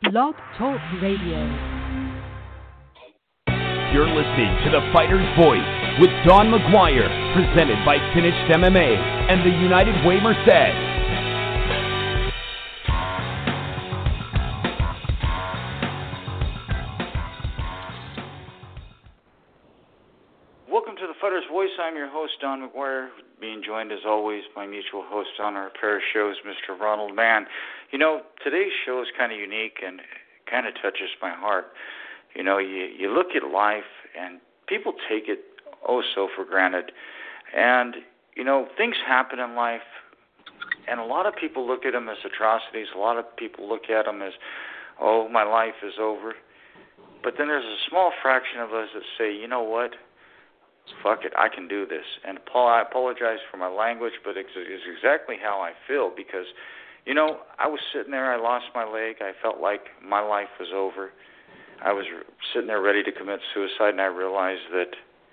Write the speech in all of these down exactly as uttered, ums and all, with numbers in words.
Blog Talk Radio. You're listening to The Fighter's Voice with Don McGuire, presented by Finished M M A and the United Way Merced. Welcome to The Fighter's Voice. I'm your host, Don McGuire, being joined as always by mutual host on our pair of shows, Mister Ronald Mann. You know, today's show is kind of unique and kind of touches my heart. You know, you, you look at life and people take it oh so for granted. And, you know, things happen in life and a lot of people look at them as atrocities. A lot of people look at them as, oh, my life is over. But then there's a small fraction of us that say, you know what? Fuck it, I can do this. And Paul, I apologize for my language, but it's, it's exactly how I feel because, you know, I was sitting there, I lost my leg, I felt like my life was over. I was sitting there ready to commit suicide, and I realized that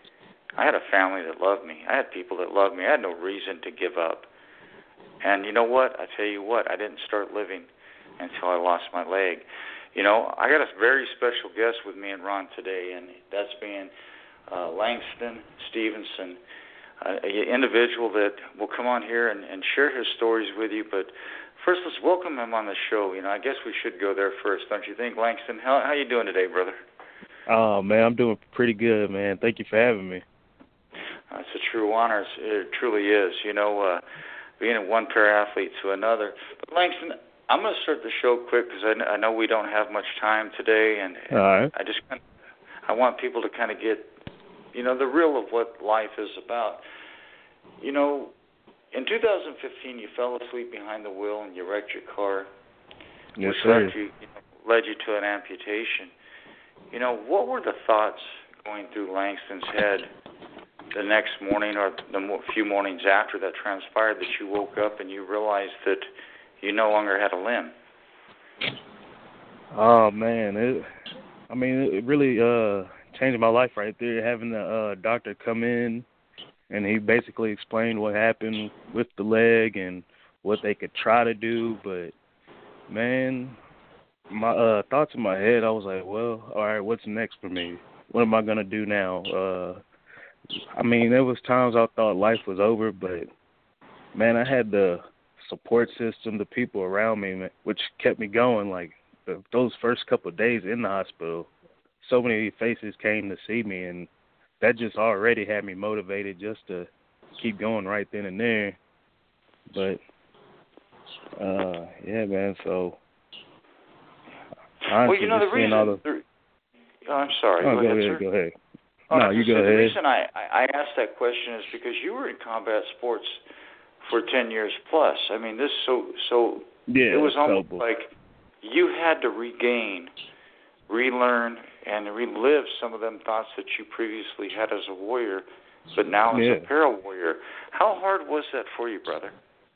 I had a family that loved me. I had people that loved me. I had no reason to give up. And you know what? I tell you what, I didn't start living until I lost my leg. You know, I got a very special guest with me and Ron today, and that's being uh, Langston Stevenson, uh, an individual that will come on here and, and share his stories with you. But first, let's welcome him on the show. You know, I guess we should go there first, don't you think, Langston? How how you doing today, brother? Oh, man, I'm doing pretty good, man. Thank you for having me. Uh, it's a true honor. It truly is. You know, uh, being a one pair athlete to another. But Langston, I'm going to start the show quick because I, kn- I know we don't have much time today, and, and All right. I just kind of, I want people to kind of get, you know, the real of what life is about. You know, in two thousand fifteen, you fell asleep behind the wheel and you wrecked your car, Yes, which sir. led you, you know, led you to an amputation. You know, what were the thoughts going through Langston's head the next morning or the mo- few mornings after that transpired that you woke up and you realized that you no longer had a limb? Oh, man. It, I mean, it really uh, changed my life right there, having the uh, doctor come in, and he basically explained what happened with the leg and what they could try to do. But, man, my uh, thoughts in my head, I was like, well, all right, what's next for me? What am I going to do now? Uh, I mean, there was times I thought life was over, but, man, I had the support system, the people around me, which kept me going. Like, the, those first couple of days in the hospital, so many faces came to see me, and that just already had me motivated just to keep going right then and there. But, uh, yeah, man, so honestly, well, you know, the just seeing reason... all the... The, oh, I'm sorry. Oh, go, go ahead, ahead, sir. go ahead. Oh, No, I you just go said ahead. The reason I, I asked that question is because you were in combat sports for ten years plus. I mean, this so so Yeah, it was almost couple. like you had to regain, relearn, and relive some of them thoughts that you previously had as a warrior, but now as Yeah. a para-warrior. How hard was that for you, brother?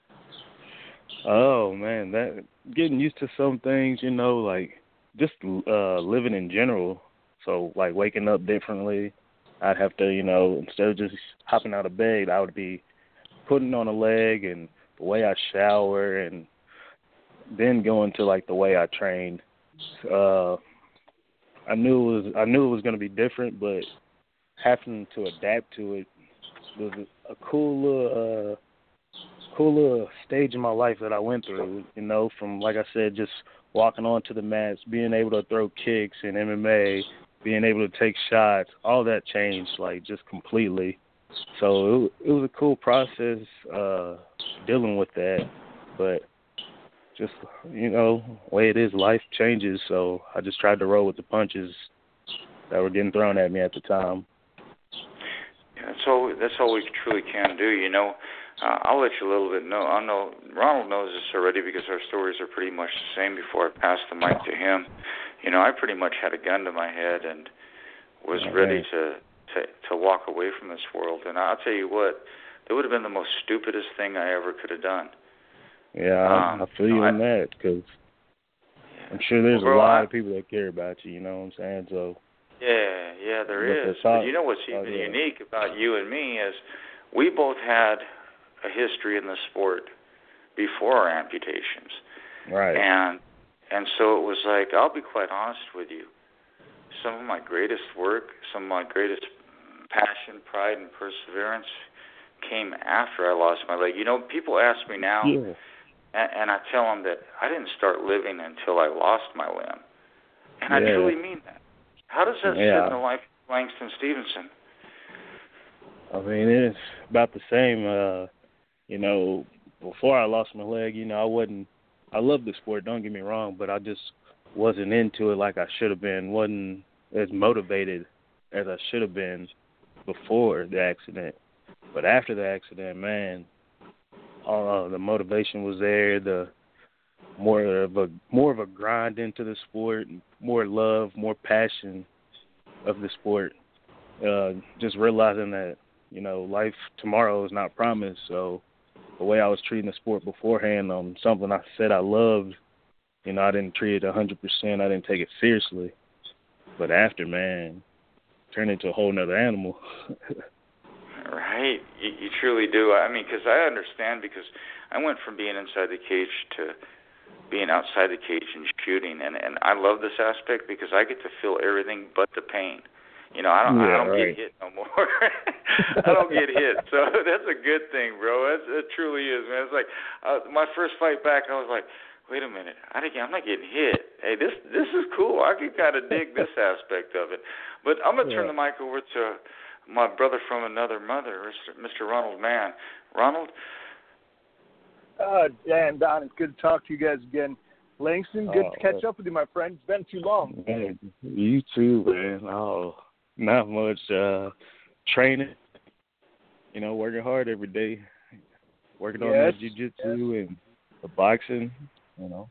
Oh, man, that getting used to some things, you know, like just uh, living in general. So, like, waking up differently, I'd have to, you know, instead of just hopping out of bed, I would be putting on a leg and the way I shower and then going to, like, the way I trained. Uh, I knew it was I knew it was going to be different, but having to adapt to it was a cool little, uh, cool little stage in my life that I went through, you know, from, like I said, just walking onto the mats, being able to throw kicks in M M A, being able to take shots, all that changed, like, just completely. So it, it was a cool process uh, dealing with that. But just, you know, the way it is, life changes. So I just tried to roll with the punches that were getting thrown at me at the time. Yeah, that's all. That's all we truly can do. You know, uh, I'll let you a little bit know. I know Ronald knows this already because our stories are pretty much the same. Before I passed the mic to him, you know, I pretty much had a gun to my head and was Oh, ready man. to, to to walk away from this world. And I'll tell you what, it would have been the most stupidest thing I ever could have done. Yeah, I, Um, I feel you I, on that because I'm sure there's well, bro, a lot I, of people that care about you, you know what I'm saying? So yeah, yeah, there But is. the But thought- you know what's even oh, yeah. unique about you and me is we both had a history in the sport before our amputations. right. And And so it was like, I'll be quite honest with you. Some of my greatest work, some of my greatest passion, pride, and perseverance came after I lost my leg. You know, people ask me now, Yeah. and, and I tell them that I didn't start living until I lost my limb. And I Yeah. truly mean that. How does that Yeah. sit in the life of Langston Stevenson? I mean, it's about the same. Uh, you know, before I lost my leg, you know, I wasn't. I love the sport. Don't get me wrong, but I just wasn't into it like I should have been. wasn't as motivated as I should have been before the accident. But after the accident, man, uh, the motivation was there. The more of a more of a grind into the sport, more love, more passion of the sport. Uh, just realizing that, you know, life tomorrow is not promised. So the way I was treating the sport beforehand, um, something I said I loved, you know, I didn't treat it one hundred percent. I didn't take it seriously. But after, man, turned into a whole nother animal. Right. You, you truly do. I mean, because I understand, because I went from being inside the cage to being outside the cage and shooting, and, and I love this aspect because I get to feel everything but the pain. You know, I don't, yeah, I don't right. get hit no more. I don't get hit, so that's a good thing, bro. That's, it truly is, man. It's like uh, my first fight back, I was like, wait a minute, I didn't, I'm not getting hit. Hey, this this is cool. I can kind of dig this aspect of it. But I'm gonna turn Yeah. the mic over to my brother from another mother, Mister Ronald Mann. Ronald. Uh, Dan, Don, it's good to talk to you guys again. Langston, good Oh, to catch up with you, my friend. It's been too long. Man, you too, man. Oh, not much uh, training. You know, working hard every day. Working on Yes, that jiu-jitsu and the boxing, you know.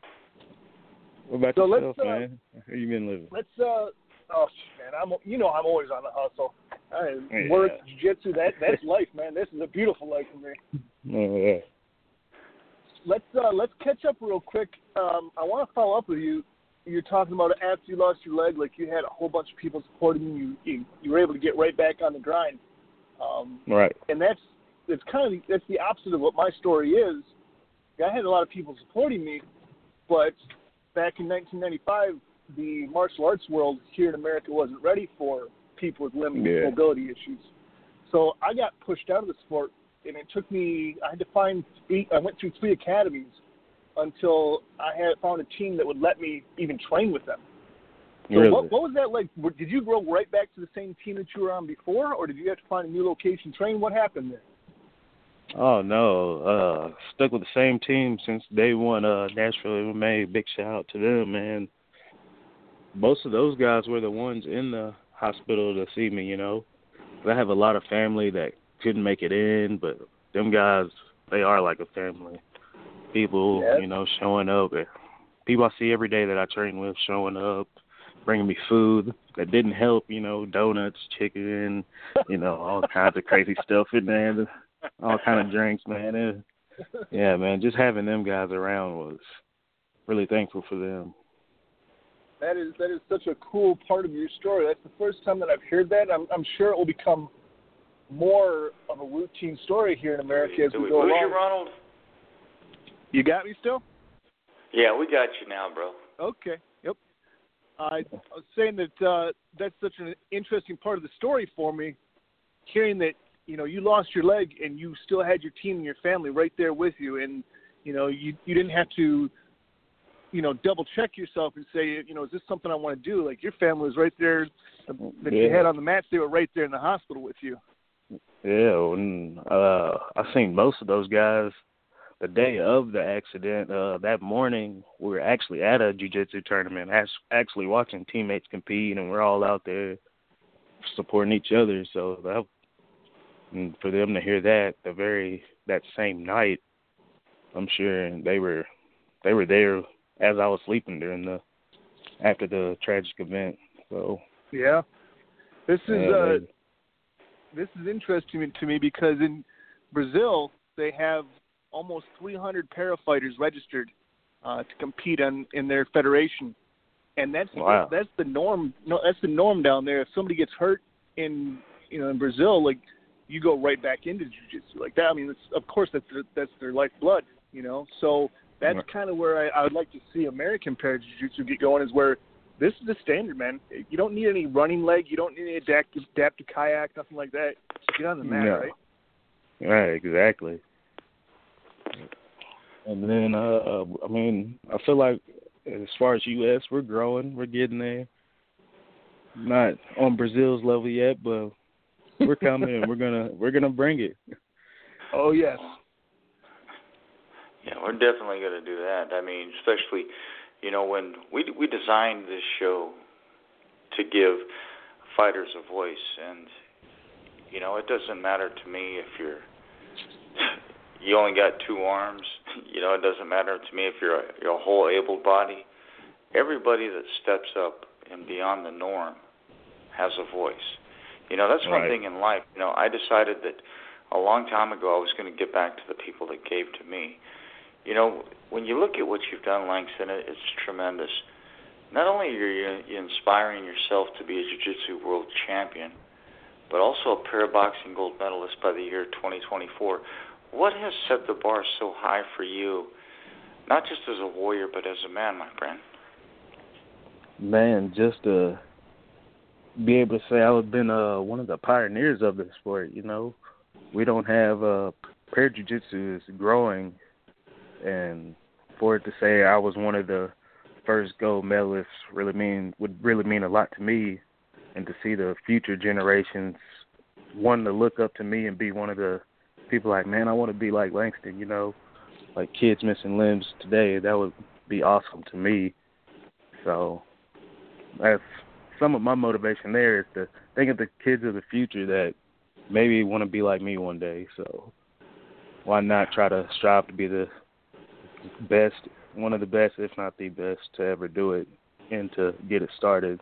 What about So yourself, let's, uh, man? How you been living? Let's, uh, oh, man, I'm, you know I'm always on the hustle. I Yeah. work, jiu-jitsu, that, that's life, man. This is a beautiful life for me. Oh, yeah. Let's, uh, let's catch up real quick. Um, I want to follow up with you. You're talking about after you lost your leg, like you had a whole bunch of people supporting you. You, you were able to get right back on the grind. Um, Right. And that's, it's kind of, that's the opposite of what my story is. I had a lot of people supporting me, but back in nineteen ninety-five, the martial arts world here in America wasn't ready for people with limb Yeah. mobility issues. So I got pushed out of the sport, and it took me, I had to find, three, I went through three academies until I had found a team that would let me even train with them. So Really? what, what was that like? Did you go right back to the same team that you were on before, or did you have to find a new location to train? What happened there? Oh, no. Uh, stuck with the same team since day one. Uh, Nashville M M A, big shout out to them, man. Most of those guys were the ones in the hospital to see me, you know. I have a lot of family that couldn't make it in, but them guys, they are like a family. People, Yes. you know, showing up. People I see every day that I train with showing up, bringing me food that didn't help, you know, donuts, chicken, you know, all kinds of crazy stuff in there. All kind of drinks, man. It, yeah, man, just having them guys around was really thankful for them. That is that is such a cool part of your story. That's the first time that I've heard that. I'm, I'm sure it will become more of a routine story here in America as Do we we go lose along. you, Ronald? You got me still? Yeah, we got you now, bro. Okay. Yep. I was saying that uh, that's such an interesting part of the story for me, hearing that, you know, you lost your leg and you still had your team and your family right there with you, and, you know, you you didn't have to, you know, double check yourself and say, you know, is this something I want to do? Like, your family was right there that Yeah. you had on the mats. They were right there in the hospital with you. Yeah, and uh, I seen most of those guys the day of the accident. Uh, that morning, we were actually at a jiu-jitsu tournament, actually watching teammates compete, and we're all out there supporting each other. So that, and for them to hear that the very that same night, I'm sure they were they were there as I was sleeping during the after the tragic event. So yeah, this is yeah, uh, they, this is interesting to me because in Brazil they have almost three hundred para fighters registered uh, to compete on, in their federation, and that's wow. that's the norm. No, that's the norm down there. If somebody gets hurt in you know in Brazil, like, you go right back into jiu-jitsu like that. I mean, it's, of course that's their, that's their lifeblood, you know. So that's kind of where I, I would like to see American para-jiu-jitsu get going, is where this is the standard, man. You don't need any running leg. You don't need any adaptive, adaptive kayak, nothing like that. Just get on the mat, no. right? Right, exactly. And then, uh, I mean, I feel like as far as U S, we're growing. We're getting there. Not on Brazil's level yet, but we're coming and we're gonna we're gonna bring it. Oh yes. Yeah, we're definitely gonna do that. I mean, especially, you know, when we we designed this show to give fighters a voice, and you know, it doesn't matter to me if you're you only got two arms. You know, it doesn't matter to me if you're a, you're a whole able body. Everybody that steps up and beyond the norm has a voice. You know, that's one right. thing in life. You know, I decided that a long time ago I was going to get back to the people that gave to me. You know, when you look at what you've done, Langston, it's tremendous. Not only are you inspiring yourself to be a jiu-jitsu world champion, but also a para-boxing gold medalist by the year twenty twenty-four. What has set the bar so high for you, not just as a warrior, but as a man, my friend? Man, just to be able to say I've been uh, one of the pioneers of the sport, you know. We don't have uh, para jiu-jitsu is growing, and for it to say I was one of the first gold medalists really mean would really mean a lot to me, and to see the future generations wanting to look up to me and be one of the people like, man, I want to be like Langston, you know, like kids missing limbs today. That would be awesome to me. So that's some of my motivation there, is to think of the kids of the future that maybe want to be like me one day. So why not try to strive to be the best, one of the best, if not the best, to ever do it and to get it started.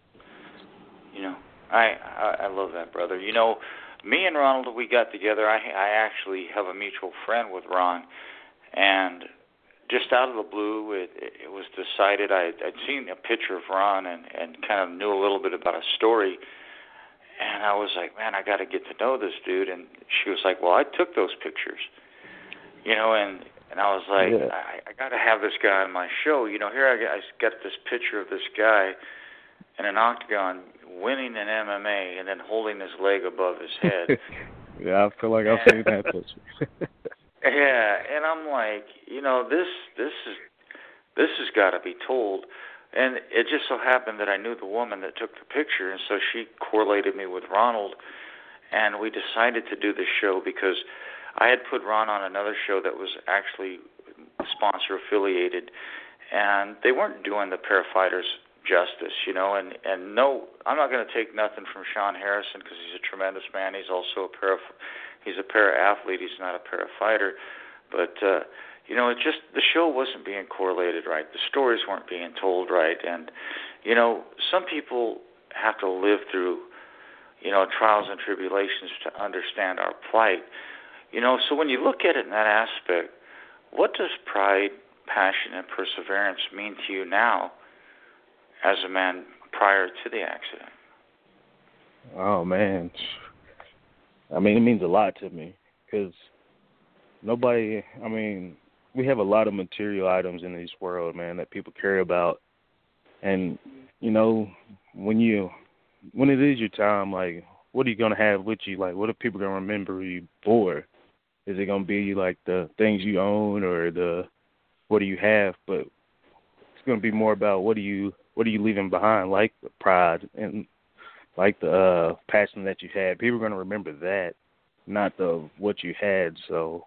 You know, I, I, I love that, brother. You know, me and Ronald, we got together. I, I actually have a mutual friend with Ron, and just out of the blue, it, it was decided. I, I'd seen a picture of Ron and, and kind of knew a little bit about his story, and I was like, man, I got to get to know this dude. And she was like, well, I took those pictures, you know, and, and I was like, yeah. I, I got to have this guy on my show. You know, here I got, I got this picture of this guy in an octagon winning an M M A and then holding his leg above his head. Yeah, I feel like I've seen that picture. Yeah, and I'm like, you know, this this is this has got to be told. And it just so happened that I knew the woman that took the picture, and so she correlated me with Ronald, and we decided to do this show because I had put Ron on another show that was actually sponsor affiliated, and they weren't doing the para fighters justice, you know, and, and no, I'm not going to take nothing from Sean Harrison because he's a tremendous man. He's also a para, he's a para athlete. He's not a para fighter, but uh, you know, it just the show wasn't being correlated right. The stories weren't being told right, and you know, some people have to live through, you know, trials and tribulations to understand our plight. You know, so when you look at it in that aspect, what does pride, passion, and perseverance mean to you now as a man prior to the accident? Oh, man. I mean, it means a lot to me because nobody, I mean, we have a lot of material items in this world, man, that people care about. And, you know, when you, when it is your time, like, what are you going to have with you? Like, what are people going to remember you for? Is it going to be, like, the things you own or the, what do you have? But it's going to be more about what do you, what are you leaving behind, like the pride and like the uh, passion that you had. People are going to remember that, not the what you had. So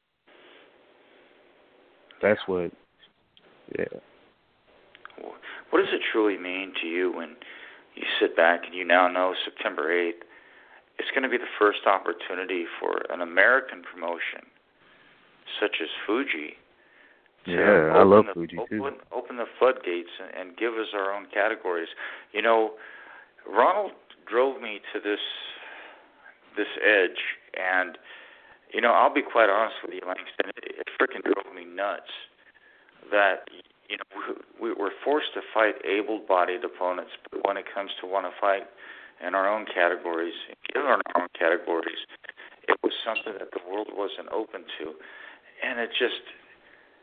that's what, yeah. What does it truly mean to you when you sit back and you now know September eighth, it's going to be the first opportunity for an American promotion such as Fuji Yeah, I love the, Fuji open, too. Open the floodgates and, and give us our own categories. You know, Ronald drove me to this this edge, and you know, I'll be quite honest with you, Langston. It, it freaking drove me nuts that you know we, we were forced to fight able-bodied opponents, but when it comes to want to fight in our own categories, in our own categories, it was something that the world wasn't open to, and it just.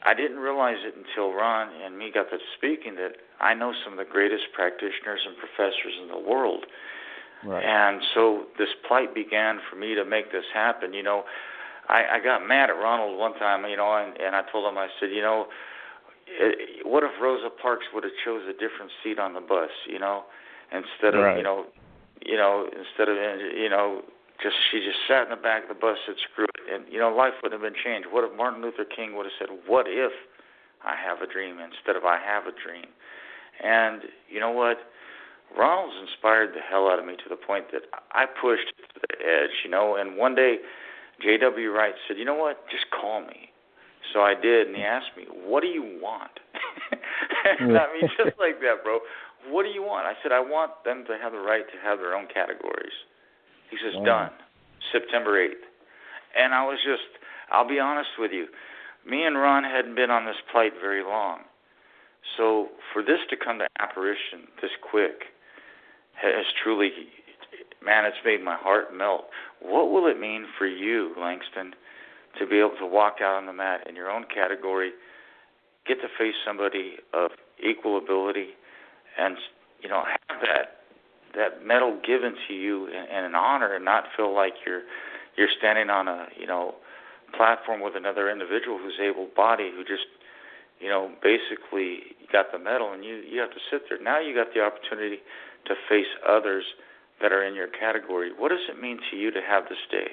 I didn't realize it until Ron and me got to speaking that I know some of the greatest practitioners and professors in the world. Right. And so this plight began for me to make this happen. You know, I, I got mad at Ronald one time, you know, and, and I told him, I said, you know, it, what if Rosa Parks would have chose a different seat on the bus, you know, instead of, right. you know, you know, instead of, you know, just she just sat in the back of the bus, said screw it, and, you know, life wouldn't have been changed. What if Martin Luther King would have said, what if I have a dream instead of I have a dream? And you know what? Ronald's inspired the hell out of me to the point that I pushed to the edge, you know, and one day J W. Wright said, you know what, just call me. So I did, and he asked me, what do you want? And I mean, just like that, bro. What do you want? I said, I want them to have the right to have their own categories. He says, wow. done, September eighth. And I was just, I'll be honest with you, me and Ron hadn't been on this plight very long. So for this to come to apparition this quick has truly, man, it's made my heart melt. What will it mean for you, Langston, to be able to walk out on the mat in your own category, get to face somebody of equal ability, and, you know, have that that medal given to you in, in an honor, and not feel like you're you're standing on a, you know, platform with another individual who's able-bodied, who just, you know, basically got the medal, and you, you have to sit there. Now you got the opportunity to face others that are in your category. What does it mean to you to have this day?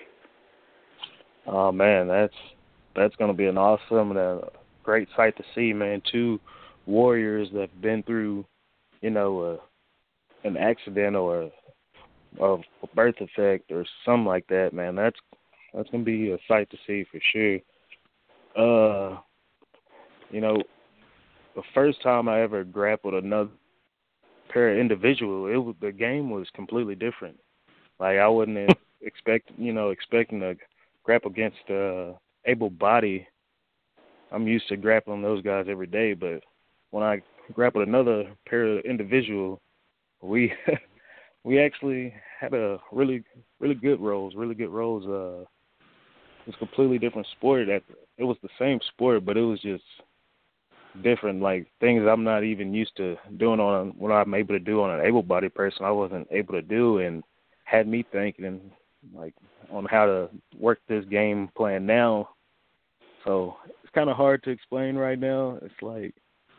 Oh, man, that's that's going to be an awesome and a great sight to see, man. Two warriors that have been through, you know, uh, an accident or a, a birth defect or something like that, man. That's that's going to be a sight to see for sure. Uh, you know, the first time I ever grappled another pair of individual, it was, the game was completely different. Like, I wasn't expect, you know, expecting to grapple against uh, able body. I'm used to grappling those guys every day, but when I grappled another pair of individual, we we actually had a really really good roles, really good roles. Uh, it was a completely different sport. That it was the same sport, but it was just different. Like, things I'm not even used to doing on what I'm able to do on an able-bodied person, I wasn't able to do, and had me thinking like on how to work this game plan now. So it's kind of hard to explain right now. It's like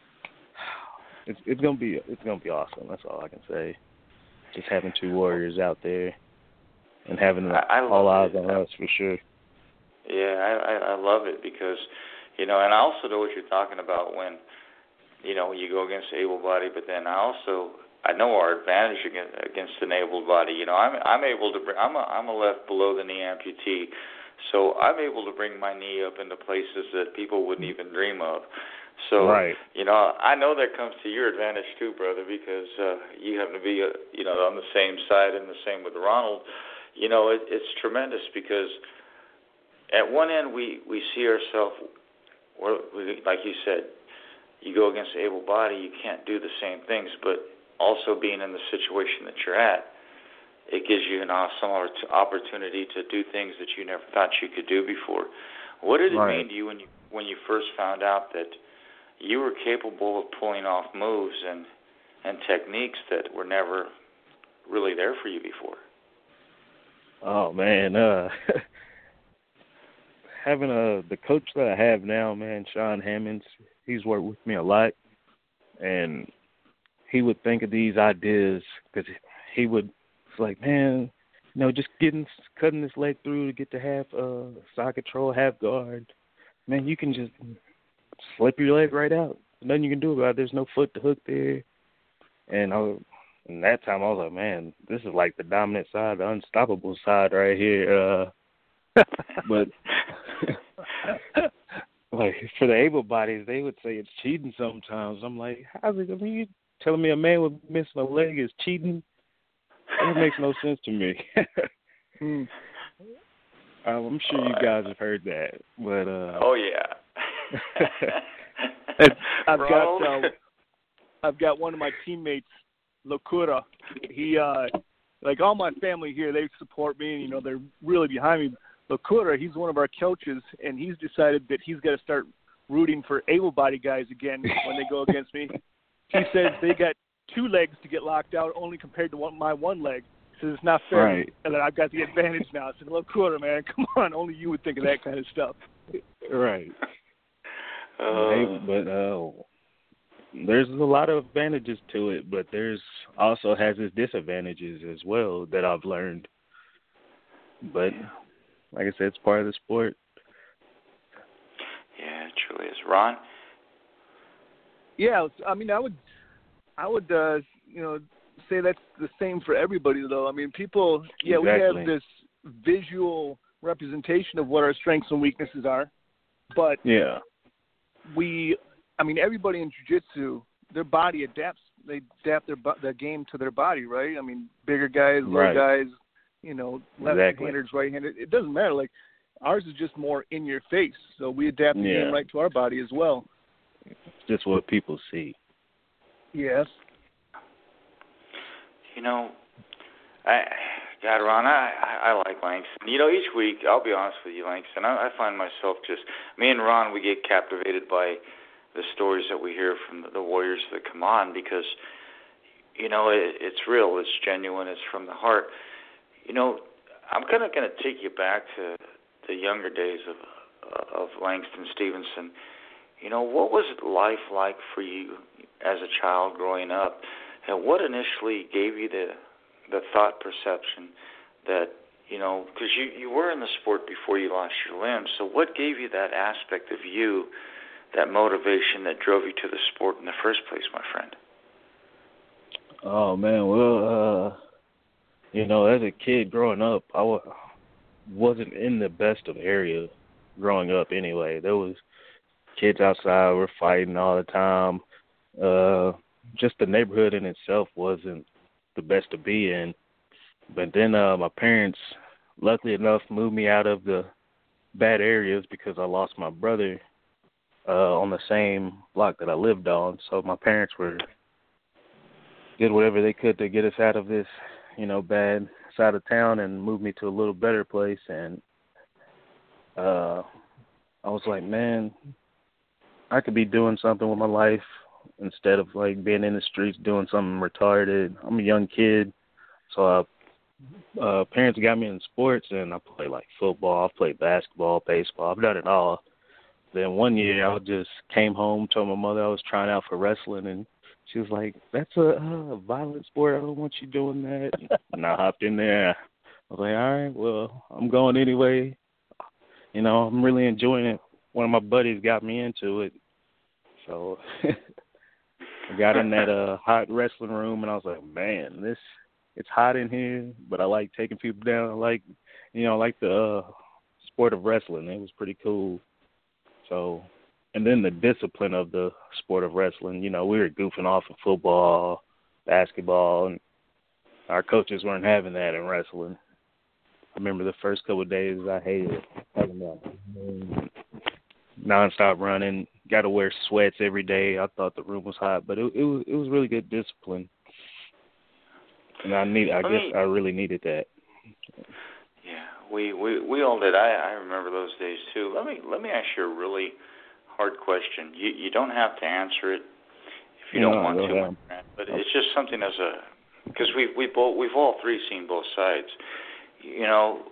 it's it's gonna be it's gonna be awesome. That's all I can say. Just having two warriors out there and having the, I, I all eyes it. on us for sure. Yeah, I, I I love it because, you know, and I also know what you're talking about when, you know, you go against able-bodied, but then I also I know our advantage against, against an able-bodied. You know, I'm I'm able to bring I'm a I'm a left below the knee amputee, so I'm able to bring my knee up into places that people wouldn't even dream of. So, right. you know, I know that comes to your advantage too, brother, because uh, you happen to be, uh, you know, on the same side, and the same with Ronald. You know, it, it's tremendous because at one end we, we see ourselves, like you said, you go against the able body, you can't do the same things, but also being in the situation that you're at, it gives you an awesome opportunity to do things that you never thought you could do before. What did it right. mean to you when you when you first found out that you were capable of pulling off moves and, and techniques that were never really there for you before? Oh, man. Uh, having a, the coach that I have now, man, Sean Hammonds, he's worked with me a lot. And he would think of these ideas because he would, it's like, man, you know, just getting, cutting this leg through to get to half uh, side control, half guard. Man, you can just slip your leg right out. Nothing you can do about it. There's no foot to hook there. And I, and that time I was like, man, this is like the dominant side, the unstoppable side right here. Uh, but like for the able bodies, they would say it's cheating sometimes. I'm like, how's it? I mean, you telling me a man with missing a leg is cheating? It makes no sense to me. hmm. I'm sure you guys have heard that, but uh, oh yeah. I've got uh, I've got one of my teammates, Locura. He uh, like all my family here, they support me, and you know they're really behind me. Locura, he's one of our coaches, and he's decided that he's got to start rooting for able-bodied guys again when they go against me. He says they got two legs to get locked out only compared to one, my one leg. He says it's not fair Right. and that I've got the advantage now. I said, look, quarter, man, come on. Only you would think of that kind of stuff. Right. Uh, They, but uh, there's a lot of advantages to it, but there's also has its disadvantages as well that I've learned. But like I said, it's part of the sport. yeah, it truly is. Ron? Yeah, I mean, I would, I would, uh, you know, say that's the same for everybody, though. I mean, people, yeah, Exactly. we have this visual representation of what our strengths and weaknesses are, but Yeah. we, I mean, everybody in jiu-jitsu, their body adapts. They adapt their their game to their body, right? I mean, bigger guys, little Right. guys, you know, left-handed, Exactly. right-handed. It doesn't matter. Like, ours is just more in your face, so we adapt the Yeah. game right to our body as well. It's just what people see. Yes. You know, I, God, Ron, I, I, I like Langston. You know, each week, I'll be honest with you, Langston, I, I find myself just, me and Ron, we get captivated by the stories that we hear from the, the warriors that come on because, you know, it, it's real, it's genuine, it's from the heart. You know, I'm kind of going to take you back to the younger days of of Langston Stevenson. You know, what was life like for you as a child growing up? And what initially gave you the the thought perception that, you know, because you, you were in the sport before you lost your limbs, so what gave you that aspect of you, that motivation that drove you to the sport in the first place, my friend? Oh, man, well, uh, you know, as a kid growing up, I w- wasn't in the best of area growing up anyway. There was kids outside were fighting all the time. Uh, just the neighborhood in itself wasn't the best to be in. But then uh, my parents, luckily enough, moved me out of the bad areas because I lost my brother uh, on the same block that I lived on. So my parents were did whatever they could to get us out of this, you know, bad side of town and move me to a little better place. And uh, I was like, man, I could be doing something with my life instead of like being in the streets doing something retarded. I'm a young kid, so uh, uh, parents got me in sports, and I played like football, I played basketball, baseball. I've done it all. Then one year, I just came home, told my mother I was trying out for wrestling, and she was like, "That's a uh, violent sport. I don't want you doing that." And I hopped in there. I was like, "All right, well, I'm going anyway. You know, I'm really enjoying it." One of my buddies got me into it, so I got in that uh, hot wrestling room, and I was like, "Man, this it's hot in here, but I like taking people down. I like, you know, I like the uh, sport of wrestling. It was pretty cool." So, and then the discipline of the sport of wrestling. You know, we were goofing off in football, basketball, and our coaches weren't having that in wrestling. I remember the first couple of days I hated it. Having that nonstop running, got to wear sweats every day. I thought the room was hot, but it, it was it was really good discipline, and I need. I Let guess me, I really needed that. Yeah, we, we, we all did. I, I remember those days too. Let me let me ask you a really hard question. You you don't have to answer it if you No, don't want go to, ahead. my friend, but it's just something as a because we we both we've all three seen both sides. You know,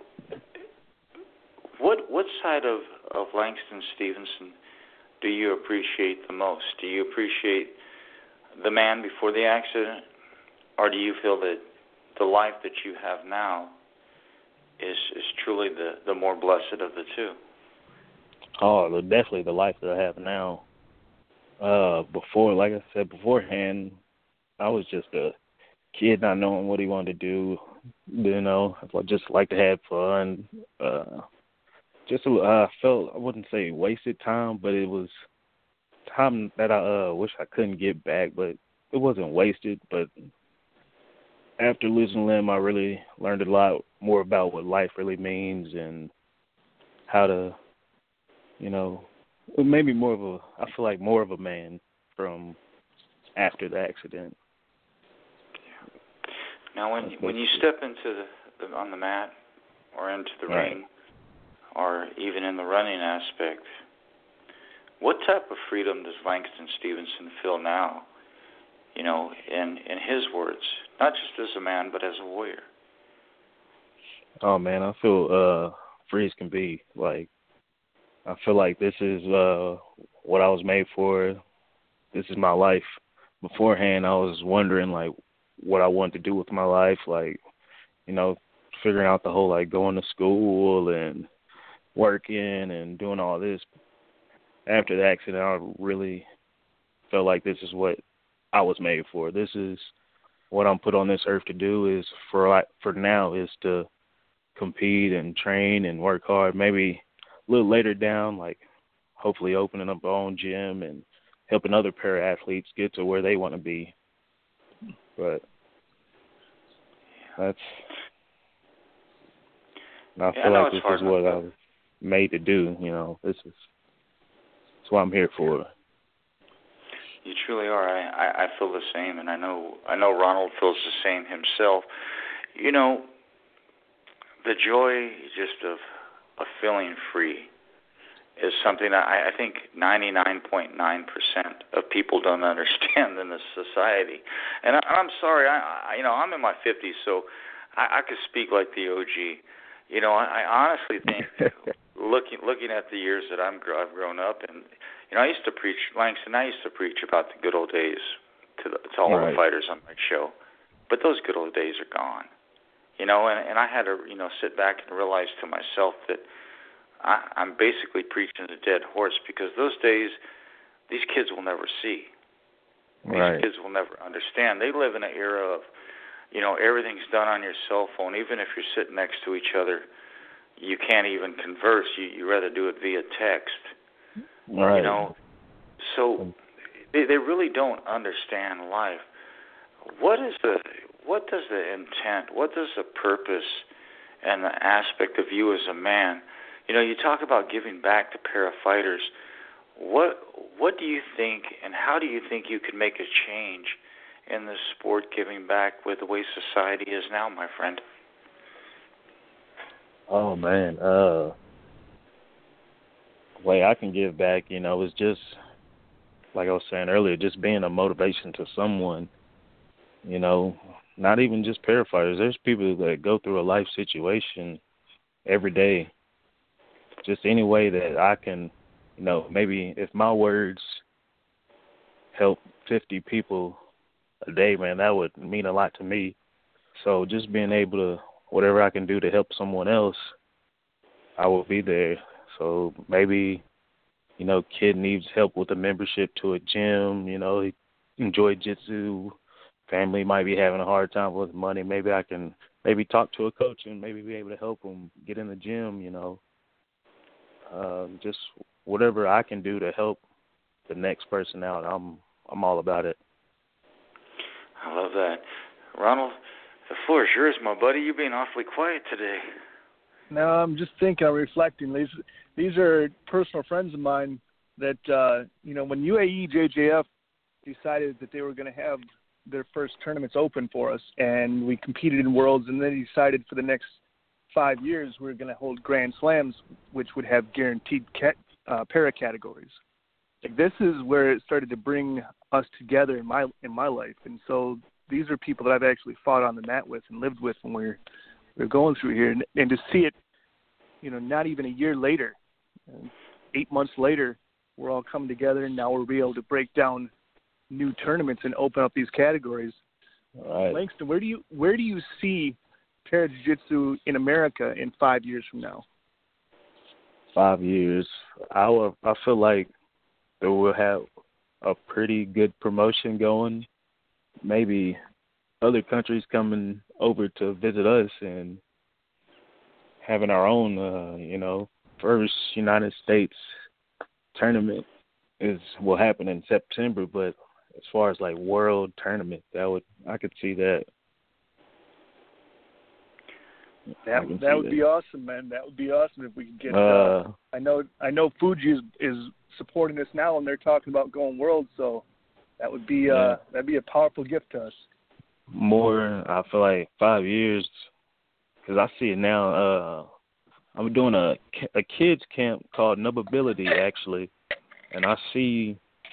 what what side of, of Langston Stevenson do you appreciate the most? Do you appreciate the man before the accident, or do you feel that the life that you have now is is truly the, the more blessed of the two? Oh, the- definitely the life that I have now. Uh, before, like I said beforehand, I was just a kid not knowing what he wanted to do. You know, I just like to have fun. Uh, just I uh, felt I wouldn't say wasted time, but it was time that I uh, wish I couldn't get back. But it wasn't wasted. But after losing a limb, I really learned a lot more about what life really means and how to, you know, it made me more of a, I feel like more of a man from after the accident. Now, when when you step into the, the on the mat or into the Right. ring, or even in the running aspect, what type of freedom does Langston Stevenson feel now? You know, in in his words, not just as a man, but as a warrior. Oh man, I feel uh, free as can be. Like, I feel like this is uh, what I was made for. This is my life. Beforehand, I was wondering like what I wanted to do with my life. Like, you know, figuring out the whole like going to school and working and doing all this. After the accident, I really felt like this is what I was made for. This is what I'm put on this earth to do. Is for for now is to compete and train and work hard. Maybe a little later down, like hopefully opening up our own gym and helping other para athletes get to where they want to be. But that's. I yeah, feel I like this is what I was made to do. You know, this is. That's what I'm here for. You truly are. I, I, I feel the same, and I know I know Ronald feels the same himself. You know, the joy just of of feeling free is something that I, I think ninety-nine point nine percent of people don't understand in this society. And I, I'm sorry, I, I you know I'm in my fifties, so I, I could speak like the O G. You know, I, I honestly think looking looking at the years that I'm I've grown up, and you know, I used to preach Langston. I used to preach about the good old days to, the, to all right. the fighters on my show, but those good old days are gone. You know, and, and I had to you know sit back and realize to myself that I, I'm basically preaching a dead horse, because those days these kids will never see. These right. kids will never understand. They live in an era of, you know, everything's done on your cell phone. Even if you're sitting next to each other, you can't even converse. You you rather do it via text. Right. You know, so they they really don't understand life. What is the what does the intent? What does the purpose and the aspect of you as a man? You know, you talk about giving back to para fighters. What what do you think, and how do you think you can make a change in the sport, giving back with the way society is now, my friend? Oh man, uh, the way I can give back, you know, is just like I was saying earlier, just being a motivation to someone. You know, not even just para fighters. There's people that go through a life situation every day. Just any way that I can, you know, maybe if my words help fifty people a day, man, that would mean a lot to me. So just being able to, whatever I can do to help someone else, I will be there. So maybe, you know, kid needs help with a membership to a gym, you know, he enjoy jiu-jitsu, family might be having a hard time with money. Maybe I can maybe talk to a coach and maybe be able to help them get in the gym, you know. Um, just whatever I can do to help the next person out, I'm I'm all about it. I love that. Ronald, the floor is yours, my buddy. You're being awfully quiet today. No, I'm just thinking, I'm reflecting. These these are personal friends of mine that, uh, you know, when U A E J J F decided that they were going to have their first tournaments open for us, and we competed in Worlds, and then decided for the next five years we were going to hold Grand Slams, which would have guaranteed cat, uh, para categories. Like, this is where it started to bring us together in my in my life, and so these are people that I've actually fought on the mat with and lived with when we we're we we're going through here, and, and to see it, you know, not even a year later, eight months later, we're all coming together, and now we'll be able to break down new tournaments and open up these categories. All right. Langston, where do you where do you see para jiu-jitsu in America in five years from now? Five years, I will, I feel like that we'll have a pretty good promotion going. Maybe other countries coming over to visit us and having our own, uh, you know, first United States tournament is will happen in September. But as far as like world tournament, that would I could see that. That that would that. be awesome, man. That would be awesome if we could get. Uh, uh, I know I know Fuji is, is supporting us now, and they're talking about going world. So that would be yeah. uh, that'd be a powerful gift to us. More, I feel like five years, because I see it now. Uh, I'm doing a a kids camp called Nobility actually, and I see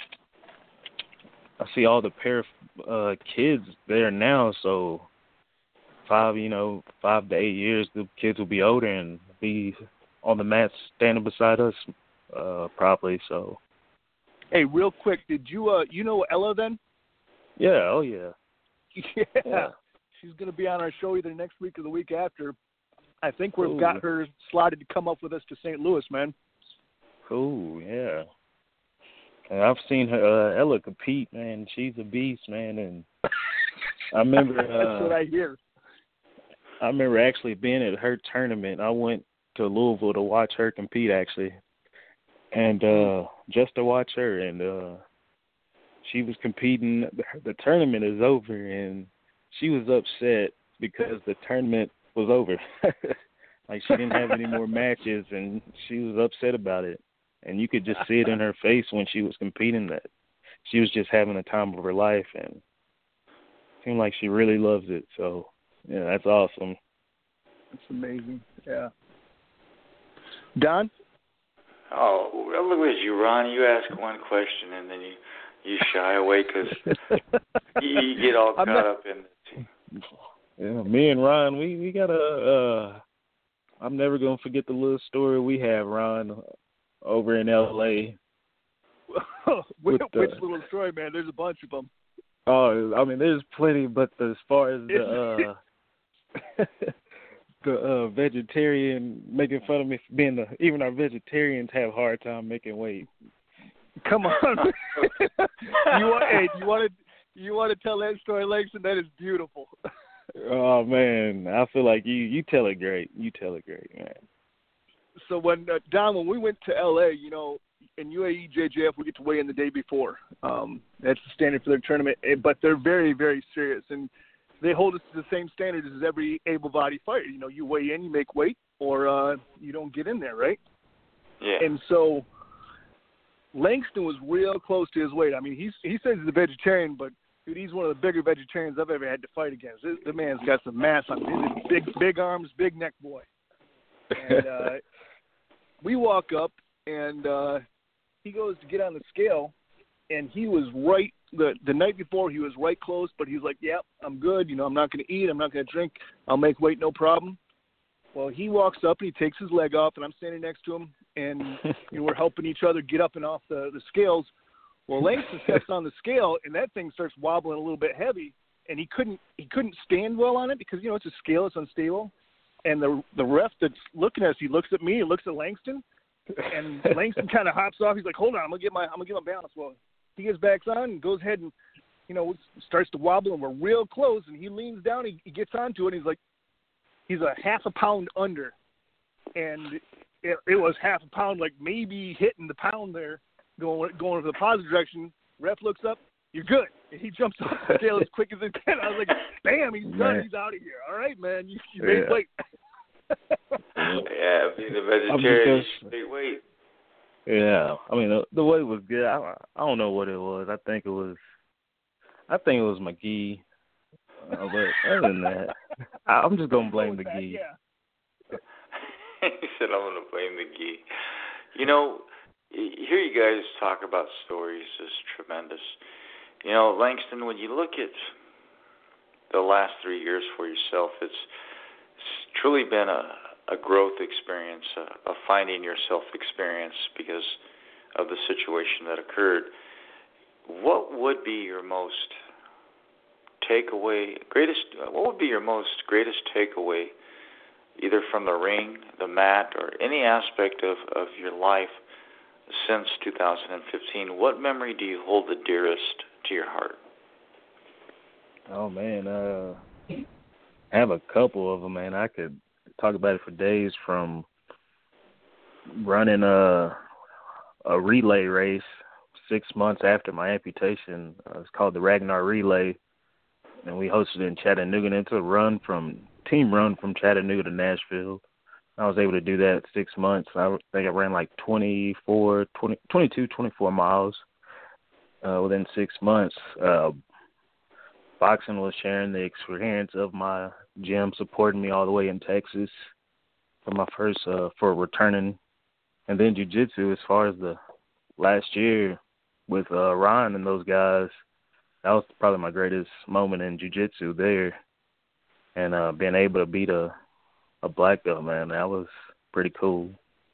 I see all the pair of uh, kids there now. So five, you know, five to eight years, the kids will be older and be on the mats standing beside us, uh, probably. So. Hey, real quick, did you uh you know Ella then? Yeah. Oh yeah. yeah. yeah. She's gonna be on our show either next week or the week after. I think we've Ooh. got her slotted to come up with us to Saint Louis, man. Cool. Yeah. And I've seen her, uh, Ella compete, man. She's a beast, man. And I remember. Uh, That's what I hear. I remember actually being at her tournament. I went to Louisville to watch her compete, actually, and uh, just to watch her. And uh, she was competing. The tournament is over, and she was upset because the tournament was over. Like she didn't have any more matches, and she was upset about it. And you could just see it in her face when she was competing that she was just having the time of her life, and it seemed like she really loves it. So, yeah, that's awesome. That's amazing. Yeah. Don? Oh, well, look at you, Ron. You ask one question and then you, you shy away because you, you get all caught not... up in it. Yeah, me and Ron, we, we got a uh, – I'm never going to forget the little story we have, Ron, over in L A which, the, which little story, man? There's a bunch of them. Oh, I mean, there's plenty, but as far as the uh, the uh, vegetarian making fun of me for being the, even our vegetarians have a hard time making weight. Come on, you want? Hey, you want to you want to tell that story, Langston? That is beautiful. Oh man, I feel like you you tell it great. You tell it great, man. So when uh, Don, when we went to L A, you know, in U A E J J F, we get to weigh in the day before. Um, that's the standard for their tournament, but they're very, very serious, and they hold us to the same standards as every able-bodied fighter. You know, you weigh in, you make weight, or uh, you don't get in there, right? Yeah. And so Langston was real close to his weight. I mean, he's, he says he's a vegetarian, but dude, he's one of the bigger vegetarians I've ever had to fight against. This, the man's got some mass on him. He's a big, big arms, big neck boy. And uh, we walk up, and uh, he goes to get on the scale, and he was right the the night before. He was right close, but he's like, "Yep, I'm good. You know, I'm not going to eat. I'm not going to drink. I'll make weight, no problem." Well, he walks up and he takes his leg off, and I'm standing next to him, and you know, we're helping each other get up and off the, the scales. Well, Langston steps on the scale, and that thing starts wobbling a little bit heavy, and he couldn't he couldn't stand well on it because you know it's a scale, it's unstable. And the the ref that's looking at us, he looks at me, he looks at Langston, and Langston kind of hops off. He's like, "Hold on, I'm gonna get my I'm gonna get my balance." Well, he gets back on and goes ahead and you know starts to wobble, and we're real close. And he leans down, he, he gets onto it. And he's like, he's a half a pound under, and it, it was half a pound, like maybe hitting the pound there, going going to the positive direction. Ref looks up, "You're good." And he jumps off the scale as quick as he can. I was like, "Bam, he's done. Man. He's out of here. All right, man, you, you made yeah. weight." Yeah, being a vegetarian, you made weight. Yeah, I mean the, the weight was good. I, I don't know what it was. I think it was, I think it was McGee. Uh, but other than that, I, I'm just gonna blame McGee. Yeah. He said, "I'm gonna blame McGee." You know, hear you guys talk about stories is tremendous. You know, Langston, when you look at the last three years for yourself, it's, it's truly been a, a growth experience, a, a finding yourself experience because of the situation that occurred. What would be your most takeaway, greatest, what would be your most greatest takeaway, either from the ring, the mat, or any aspect of, of your life since two thousand fifteen? What memory do you hold the dearest to your heart? Oh man, uh, I have a couple of them, man. I could talk about it for days. From running a a relay race six months after my amputation. Uh, it's called the Ragnar Relay, and we hosted it in Chattanooga. And it's a run from team run from Chattanooga to Nashville. I was able to do that six months. I think I ran like twenty-four, twenty, twenty-two, twenty-four miles uh, within six months. Uh, boxing was sharing the experience of my gym, supporting me all the way in Texas for my first, uh, for returning. And then jiu-jitsu, as far as the last year with uh, Ron and those guys, that was probably my greatest moment in jiu-jitsu there. And uh, being able to beat a, a black belt, man, that was pretty cool.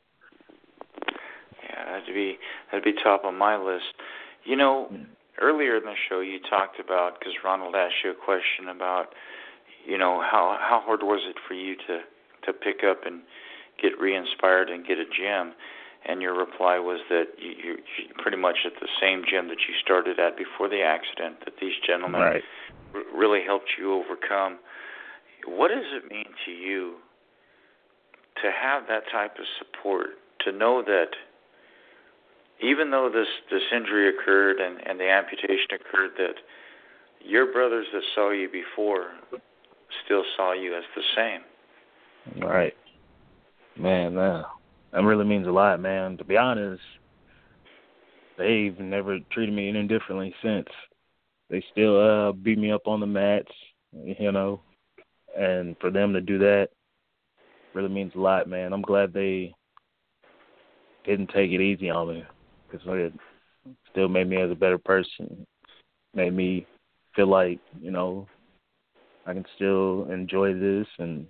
Yeah, that'd be that'd be top on my list. You know, earlier in the show you talked about, because Ronald asked you a question about, you know, how how hard was it for you to, to pick up and get re-inspired and get a gym, and your reply was that you, you, you pretty much at the same gym that you started at before the accident, that these gentlemen right. r- really helped you overcome. What does it mean to you to have that type of support, to know that even though this, this injury occurred and, and the amputation occurred, that your brothers that saw you before still saw you as the same? Right. Man, uh, that really means a lot, man. To be honest, they've never treated me any differently since. They still uh, beat me up on the mats, you know, and for them to do that really means a lot, man. I'm glad they didn't take it easy on me, because it still made me as a better person, made me feel like, you know, I can still enjoy this and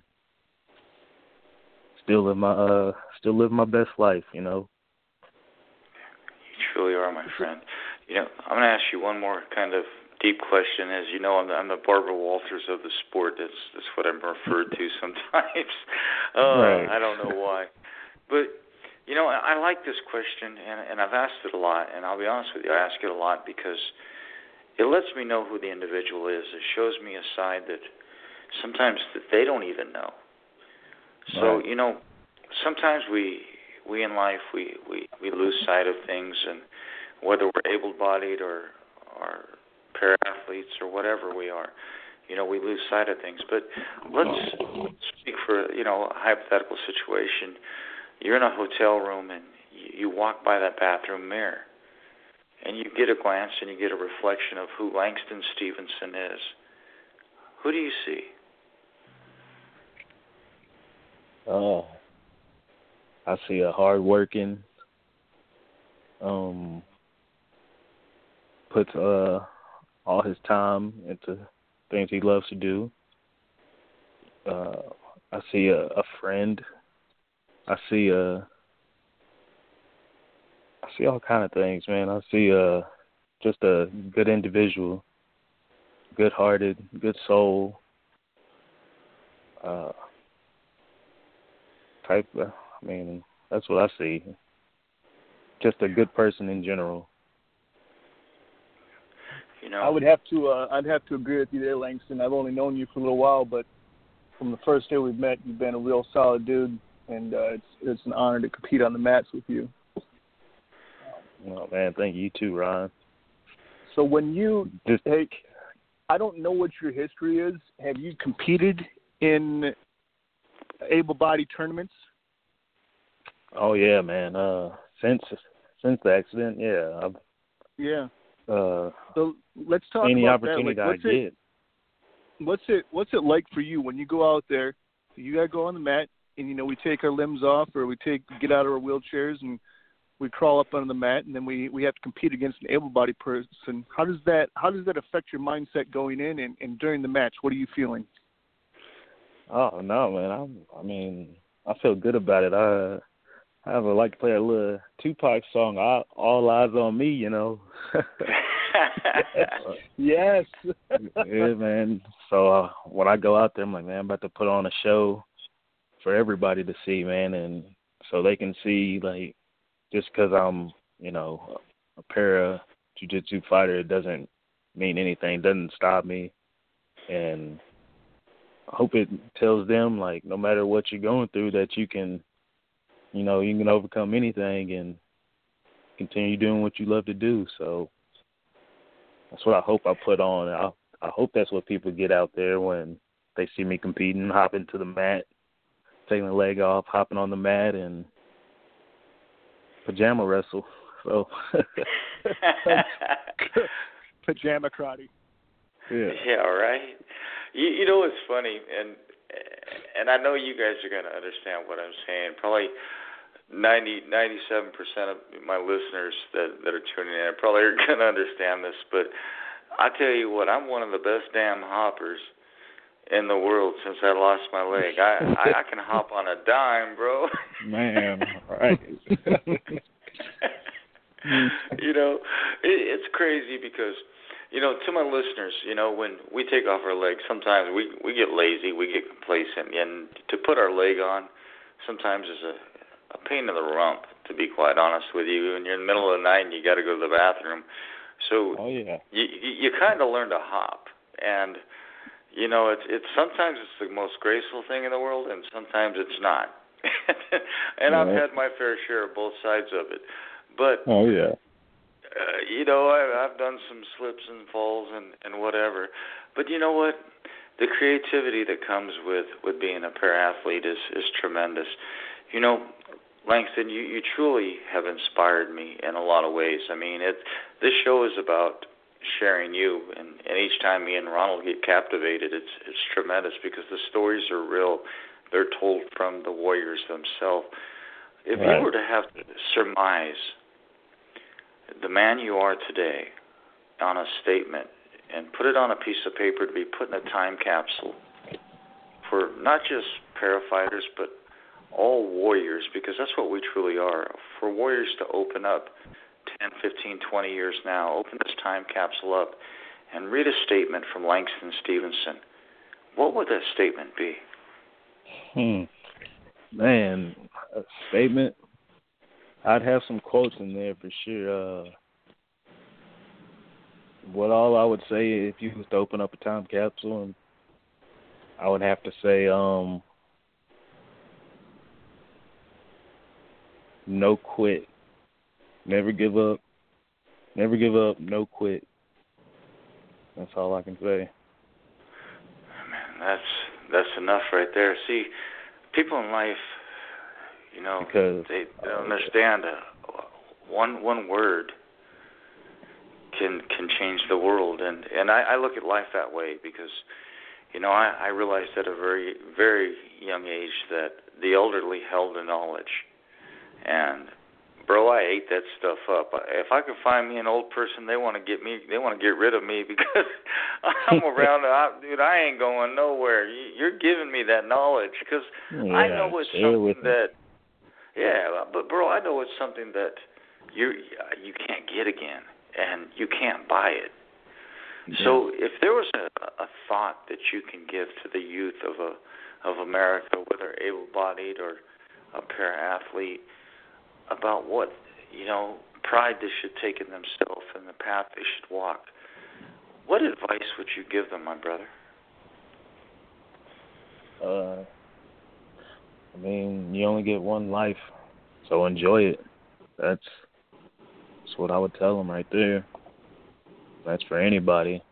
still live my uh still live my best life, you know. You truly are, my friend. You know, I'm going to ask you one more kind of deep question. As you know, I'm the, I'm the Barbara Walters of the sport. That's that's what I'm referred to sometimes. uh, right. I don't know why, but you know, I, I like this question, and, and I've asked it a lot. And I'll be honest with you, I ask it a lot because it lets me know who the individual is. It shows me a side that sometimes that they don't even know. So, right. you know, sometimes we we in life, we, we, we lose sight of things, and whether we're able-bodied or, or para-athletes or whatever we are, you know, we lose sight of things. But let's speak for, you know, a hypothetical situation. You're in a hotel room and you, you walk by that bathroom mirror, and you get a glance and you get a reflection of who Langston Stevenson is. Who do you see? Oh, I see a hard-working, um, puts uh all his time into things he loves to do. Uh, I see a, a friend. I see a, I see all kind of things, man. I see a just a good individual, good-hearted, good soul. Uh, type. Of, I mean, that's what I see. Just a good person in general. You know, I would have to. Uh, I'd have to agree with you there, Langston. I've only known you for a little while, but from the first day we've met, you've been a real solid dude, and uh, it's it's an honor to compete on the mats with you. Oh man, thank you too, Ron. So when you, Just, hey, I don't know what your history is. Have you competed in able-bodied tournaments? oh yeah, man. Uh, since since the accident, yeah, I've Yeah. uh, So let's talk any about opportunity that. Like, what's I it, get. What's it What's it like for you when you go out there? You gotta go on the mat, and you know we take our limbs off, or we take get out of our wheelchairs, and we crawl up onto the mat, and then we, we have to compete against an able-bodied person. How does that How does that affect your mindset going in and, and during the match? What are you feeling? Oh no, man. I'm, I mean, I feel good about it. I I would like to play a little Tupac song, All, All Eyes on Me, you know. Yes. Yeah, man. So uh, when I go out there, I'm like, man, I'm about to put on a show for everybody to see, man, and so they can see, like, just because I'm, you know, a para jiu-jitsu fighter, it doesn't mean anything. It doesn't stop me, and I hope it tells them, like, no matter what you're going through, that you can, you know, you can overcome anything and continue doing what you love to do. So that's what I hope I put on. I I hope that's what people get out there when they see me competing, hopping to the mat, taking the leg off, hopping on the mat, and pajama wrestle. So Pajama karate. Yeah. Yeah, right. You, you know what's funny, and and I know you guys are going to understand what I'm saying. Probably ninety, ninety-seven percent of my listeners that, that are tuning in probably are going to understand this, but I tell you what, I'm one of the best damn hoppers in the world since I lost my leg. I, I, I can hop on a dime, bro. Man, right. You know, it, it's crazy because, you know, to my listeners, you know, when we take off our legs, sometimes we, we get lazy, we get complacent, and to put our leg on sometimes is a, a pain in the rump, to be quite honest with you. When you're in the middle of the night and you got to go to the bathroom. So oh, yeah. you, you, you kind of learn to hop. And, you know, it's, it's sometimes it's the most graceful thing in the world, and sometimes it's not. And yeah. I've had my fair share of both sides of it. But, oh, yeah. Uh, you know, I, I've done some slips and falls and, and whatever. But you know what? The creativity that comes with, with being a para-athlete is, is tremendous. You know, Langston, you, you truly have inspired me in a lot of ways. I mean, it, this show is about sharing you, and, and each time me and Ronald get captivated, it's, it's tremendous because the stories are real. They're told from the warriors themselves. If right. you were to have to surmise the man you are today on a statement and put it on a piece of paper to be put in a time capsule for not just para-fighters but all warriors, because that's what we truly are, for warriors to open up ten, fifteen, twenty years now, open this time capsule up and read a statement from Langston Stevenson, what would that statement be? Hmm. Man, a statement? I'd have some quotes in there for sure. Uh, what all I would say if you was to open up a time capsule, and I would have to say, um, no quit. Never give up. Never give up. No quit. That's all I can say. Man, that's that's enough right there. See, people in life, you know, because, they, they don't understand. Uh, one one word can can change the world, and and I, I look at life that way because, you know, I, I realized at a very very young age that the elderly held the knowledge, and bro, I ate that stuff up. If I could find me an old person, they want to get me, they want to get rid of me because I'm around. I, dude, I ain't going nowhere. You're giving me that knowledge because yeah, I know it's something that. Yeah, but bro, I know it's something that you you can't get again, and you can't buy it. Yeah. So if there was a, a thought that you can give to the youth of a of America, whether able-bodied or a para-athlete, about what, you know, pride they should take in themselves and the path they should walk, what advice would you give them, my brother? Uh. I mean, you only get one life, so enjoy it. That's, that's what I would tell them right there. That's for anybody.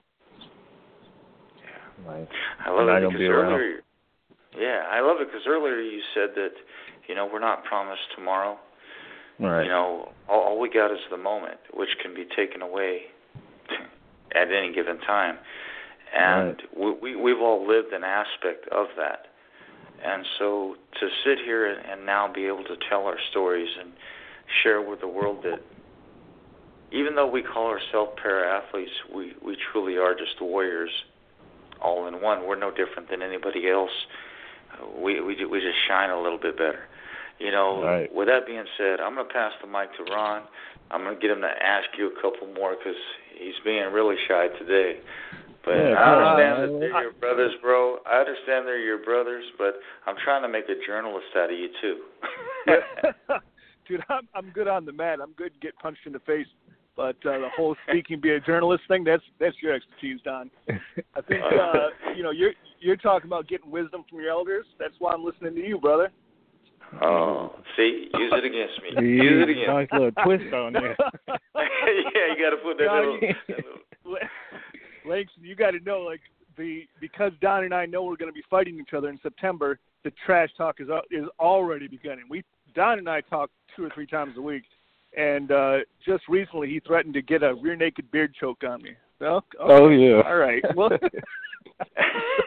Yeah. Like, I love it because be earlier, yeah, I love it because earlier you said that, you know, we're not promised tomorrow. Right. You know, all, all we got is the moment, which can be taken away at any given time. And right. we, we, we've all lived an aspect of that. And so to sit here and now be able to tell our stories and share with the world that even though we call ourselves para-athletes, we, we truly are just warriors all in one. We're no different than anybody else. We we, we just shine a little bit better. You know, right. With that being said, I'm going to pass the mic to Ron. I'm going to get him to ask you a couple more because he's being really shy today. But yeah, I understand uh, that they're your brothers, bro. I understand they're your brothers, but I'm trying to make a journalist out of you, too. Dude, I'm, I'm good on the mat. I'm good to get punched in the face. But uh, the whole speaking, be a journalist thing, that's that's your expertise, Don. I think, uh, you know, you're, you're talking about getting wisdom from your elders. That's why I'm listening to you, brother. Oh, see, use it against me. Use it again. Nice little twist on there. Yeah, you got to put that little... That little... Langston, you got to know, like, the because Don and I know we're going to be fighting each other in September, the trash talk is is already beginning. We Don and I talk two or three times a week, and uh, just recently he threatened to get a rear naked beard choke on me. So, okay. Oh yeah. All right. Well,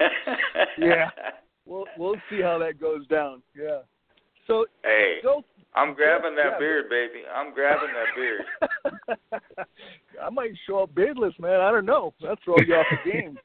yeah. We'll we'll see how that goes down. Yeah. So hey, go I'm grabbing that yeah, beard, baby. I'm grabbing that beard. I might show up beardless, man. I don't know. That'll throw you off the game.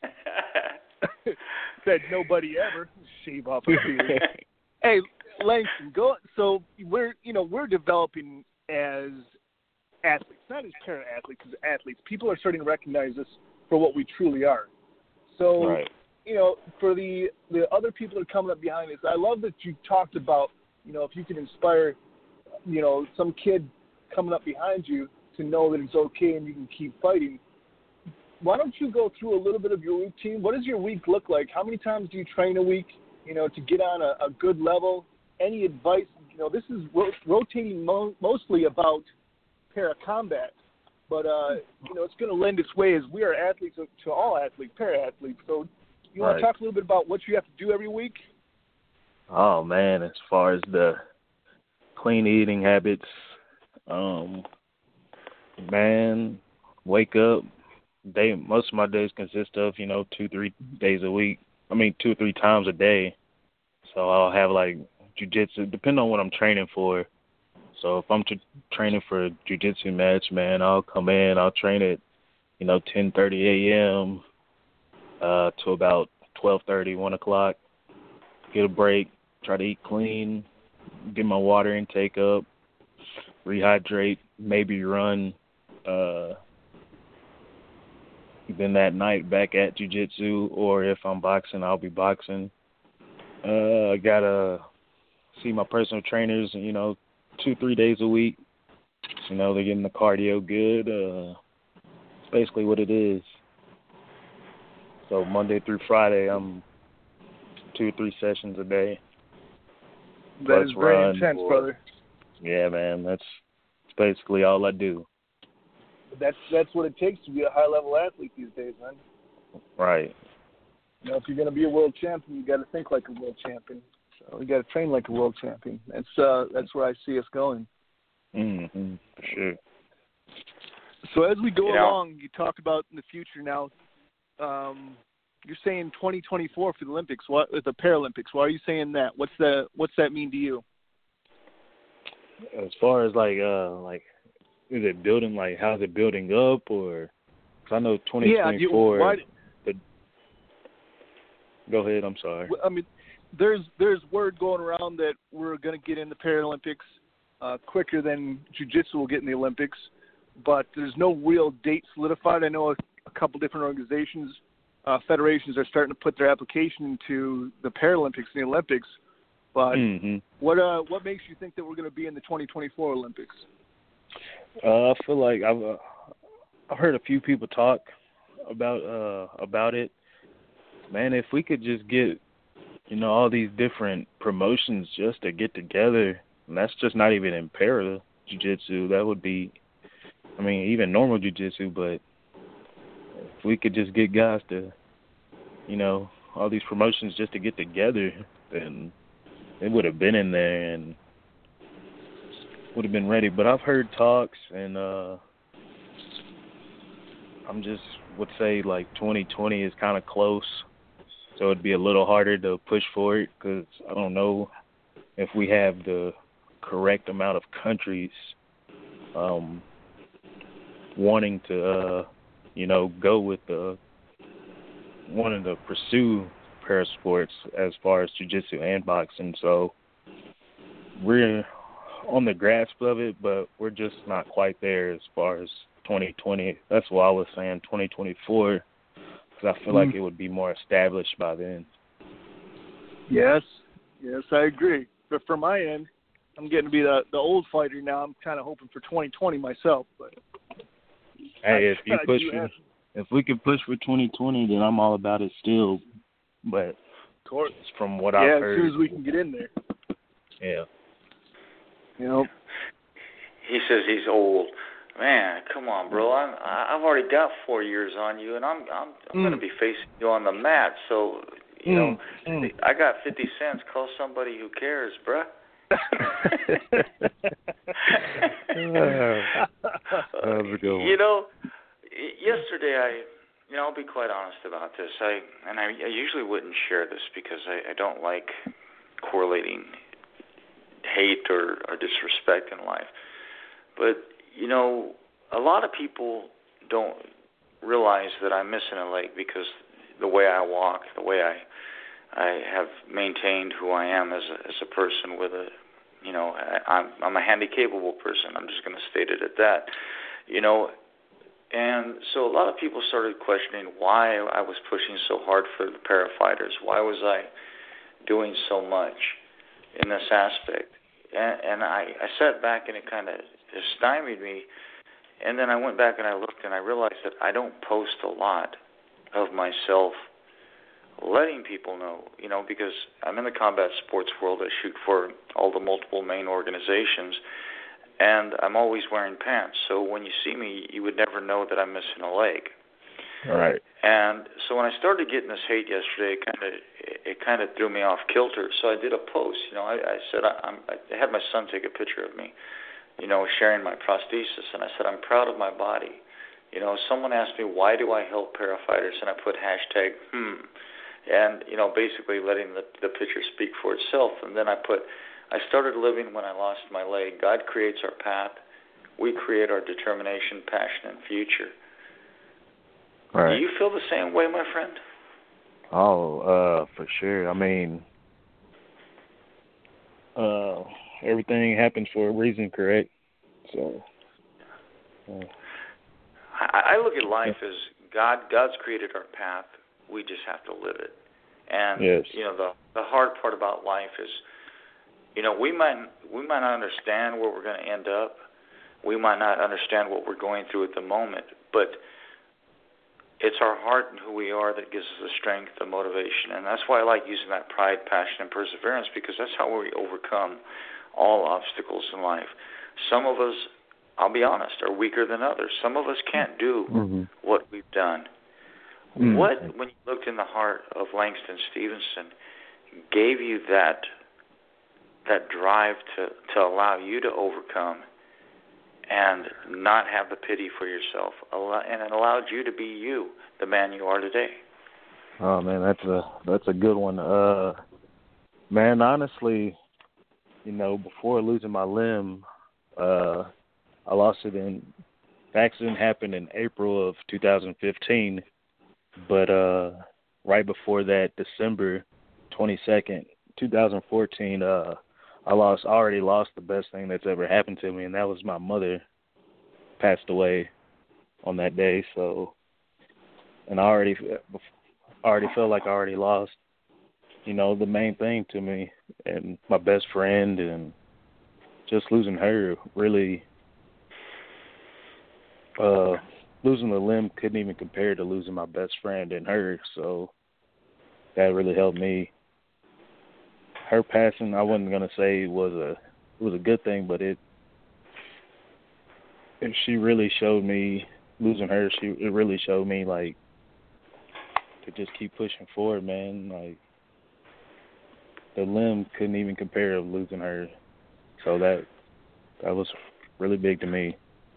Said nobody ever. Shave off a beard. Hey, Langston, go. So we're, you know, we're developing as athletes, not as para-athletes, because athletes. People are starting to recognize us for what we truly are. So, right. you know, for the the other people that are coming up behind us, I love that you talked about, you know, if you can inspire, you know, some kid coming up behind you to know that it's okay and you can keep fighting. Why don't you go through a little bit of your routine? What does your week look like? How many times do you train a week, you know, to get on a, a good level? Any advice? You know, this is ro- rotating mo- mostly about para-combat, but, uh, you know, it's going to lend its way as we are athletes to all athletes, para-athletes. So you want right. to talk a little bit about what you have to do every week? Oh, man, as far as the clean eating habits, um, man, wake up. Day, most of my days consist of, you know, two, three days a week. I mean, two or three times a day. So I'll have, like, jiu-jitsu, depending on what I'm training for. So if I'm t- training for a jiu-jitsu match, man, I'll come in, I'll train at, you know, ten thirty a.m. Uh, to about twelve thirty, one o'clock. Get a break, try to eat clean, get my water intake up, rehydrate, maybe run. Uh, then that night back at jiu-jitsu, or if I'm boxing, I'll be boxing. Uh, I got to see my personal trainers, you know, two, three days a week. You know, they're getting the cardio good. Uh, it's basically what it is. So Monday through Friday, I'm two or three sessions a day. That is very intense, or, brother. Yeah, man, that's, that's basically all I do. That's that's what it takes to be a high-level athlete these days, man. Right. You know, if you're going to be a world champion, you got to think like a world champion. So you got to train like a world champion. That's uh, that's where I see us going. Mm-hmm, for sure. So as we go you know, along, you talk about in the future now. Um, you're saying twenty twenty-four for the Olympics, what the Paralympics? Why are you saying that? What's the what's that mean to you? As far as like uh like. Is it building, like, how's it building up, or, because I know twenty twenty-four, yeah, why, the, go ahead, I'm sorry. I mean, there's there's word going around that we're going to get in the Paralympics uh, quicker than Jiu-Jitsu will get in the Olympics, but there's no real date solidified. I know a, a couple different organizations, uh, federations are starting to put their application into the Paralympics and the Olympics, but mm-hmm. what uh, what makes you think that we're going to be in the twenty twenty-four Olympics? Uh, I feel like I've uh, I've heard a few people talk about uh about it. Man, if we could just get, you know, all these different promotions just to get together, and that's just not even in para jiu-jitsu. That would be, I mean, even normal jiu-jitsu. But if we could just get guys to, you know, all these promotions just to get together, then it would have been in there and would have been ready. But I've heard talks, and uh, I'm just would say like twenty twenty is kind of close, so it'd be a little harder to push for it because I don't know if we have the correct amount of countries um, wanting to, uh, you know, go with the wanting to pursue para sports as far as jiu-jitsu and boxing. So we're on the grasp of it, but we're just not quite there as far as twenty twenty. That's why I was saying twenty twenty-four, because I feel mm. like it would be more established by then. Yes, yes, I agree. But for my end, I'm getting to be the, the old fighter now. I'm kind of hoping for twenty twenty myself. But hey, if you push for, if we can push for twenty twenty, then I'm all about it still. But of course, from what yeah, I've heard, as soon as we can get in there. Yeah. You know, he says he's old. Man, come on, bro. I'm I've already got four years on you, and I'm I'm, I'm mm. going to be facing you on the mat. So you mm. know, mm. I got fifty cents. Call somebody who cares, bruh. you know, yesterday I, you know, I'll be quite honest about this. I and I, I usually wouldn't share this because I, I don't like correlating hate or, or disrespect in life. But, you know, a lot of people don't realize that I'm missing a leg because the way I walk, the way I I have maintained who I am as a, as a person with a, you know, I, I'm, I'm a handy-capable person. I'm just going to state it at that, you know. And so a lot of people started questioning why I was pushing so hard for the parafighters. Why was I doing so much in this aspect? And, and I, I sat back and it kind of stymied me. And then I went back and I looked and I realized that I don't post a lot of myself letting people know, you know, because I'm in the combat sports world. I shoot for all the multiple main organizations, and I'm always wearing pants. So when you see me, you would never know that I'm missing a leg. All right. And so when I started getting this hate yesterday, it kind of it kind of threw me off kilter. So I did a post. You know, I, I said I, I'm, I had my son take a picture of me, you know, sharing my prosthesis, and I said I'm proud of my body. You know, someone asked me why do I help parafighters, and I put hashtag hmm. And, you know, basically letting the, the picture speak for itself. And then I put, I started living when I lost my leg. God creates our path. We create our determination, passion, and future. Right. Do you feel the same way, my friend? Oh, uh, for sure. I mean, uh, everything happens for a reason, correct? So, uh, I, I look at life as God. God's created our path. We just have to live it. And, yes. you know, the the hard part about life is, you know, we might we might not understand where we're going to end up. We might not understand what we're going through at the moment, but it's our heart and who we are that gives us the strength, the motivation. And that's why I like using that pride, passion, and perseverance, because that's how we overcome all obstacles in life. Some of us, I'll be honest, are weaker than others. Some of us can't do mm-hmm. what we've done. Mm-hmm. What, when you looked in the heart of Langston Stevenson, gave you that that drive to, to allow you to overcome and not have the pity for yourself, and it allowed you to be you, the man you are today? Oh man, that's a that's a good one. Uh, man, honestly, you know, before losing my limb, uh, I lost it in. The accident happened in April of two thousand fifteen. But uh, right before that, December twenty-second, twenty fourteen, uh, I lost. I already lost the best thing that's ever happened to me, and that was my mother passed away on that day. So, and I already, already felt like I already lost, you know, the main thing to me, and my best friend, and just losing her really. Uh, Losing the limb couldn't even compare to losing my best friend and her, so that really helped me. Her passing, I wasn't gonna say was a was a good thing, but it, it she really showed me losing her. She it really showed me like to just keep pushing forward, man. Like the limb couldn't even compare to losing her, so that that was really big to me.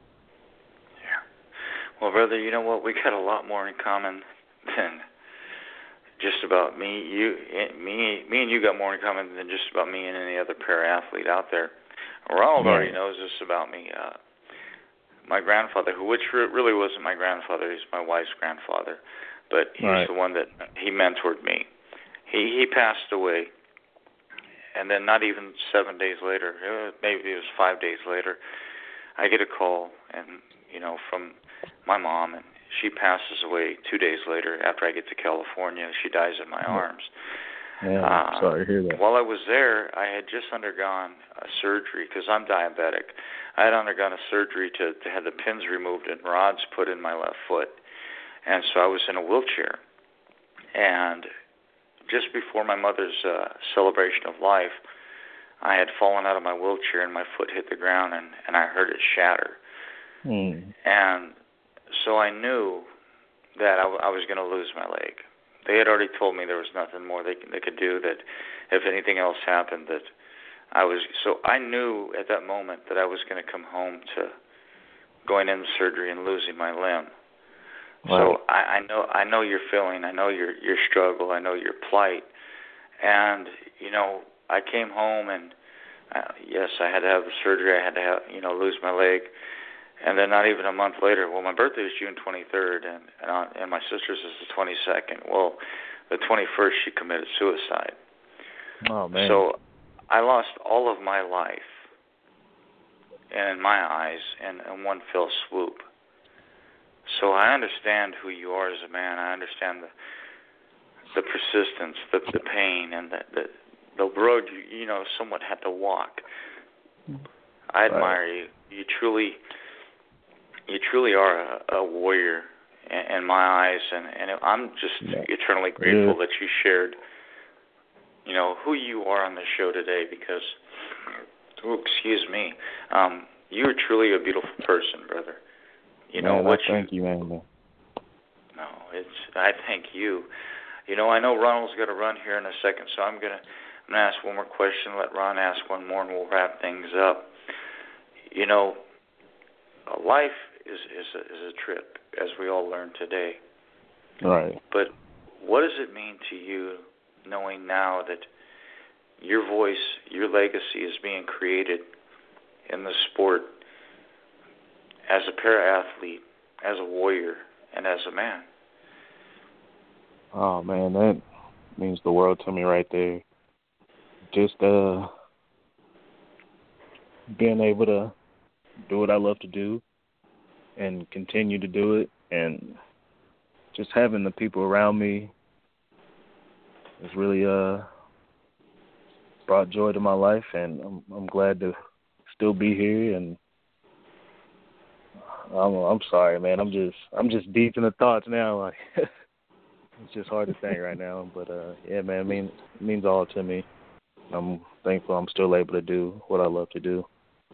Well, brother, you know what? We got a lot more in common than just about me. You, me, me, and you got more in common than just about me and any other para-athlete out there. Ronald right. already knows this about me. Uh, my grandfather, who which really wasn't my grandfather, he's my wife's grandfather, but he's right. the one that he mentored me. He he passed away, and then not even seven days later, maybe it was five days later, I get a call, and you know from my mom, and she passes away two days later after I get to California. She dies in my arms. Yeah, uh, sorry to hear that. While I was there, I had just undergone a surgery because I'm diabetic. I had undergone a surgery to, to have the pins removed and rods put in my left foot. And so I was in a wheelchair. And just before my mother's uh, celebration of life, I had fallen out of my wheelchair and my foot hit the ground, and, and I heard it shatter. Mm. And so I knew that I, w- I was going to lose my leg. They had already told me there was nothing more they, they could do, that if anything else happened, that I was... So I knew at that moment that I was going to come home to going into surgery and losing my limb. Right. So I, I know I know your feeling. I know your, your struggle. I know your plight. And, you know, I came home and uh, yes, I had to have the surgery. I had to have, you know, lose my leg. And then not even a month later, well, my birthday was June twenty-third, and and, on, and my sister's is the twenty-second. Well, the twenty-first, she committed suicide. Oh, man. So I lost all of my life, and in my eyes, in, in one fell swoop. So I understand who you are as a man. I understand the the persistence, the, the pain, and the, the the road you, you know somewhat had to walk. I admire right. you. You truly, you truly are a, a warrior in, in my eyes, and, and I'm just yeah. eternally grateful yeah. that you shared, you know, who you are on the show today. Because, oh, excuse me, um, you are truly a beautiful person, brother. You know man, what? Thank you, you, man. No, it's. I thank you. You know, I know Ronald's got to run here in a second, so I'm gonna, I'm gonna ask one more question. Let Ron ask one more, and we'll wrap things up. You know, life is is a, is a trip, as we all learned today. Right. But what does it mean to you, knowing now that your voice, your legacy is being created in the sport as a para-athlete, as a warrior, and as a man? Oh, man, that means the world to me right there. Just uh, being able to do what I love to do and continue to do it, and just having the people around me has really uh, brought joy to my life, and I'm, I'm glad to still be here. And I'm, I'm sorry, man. I'm just I'm just deep in the thoughts now. Like it's just hard to think right now. But uh, yeah, man, it means it means all to me. I'm thankful I'm still able to do what I love to do.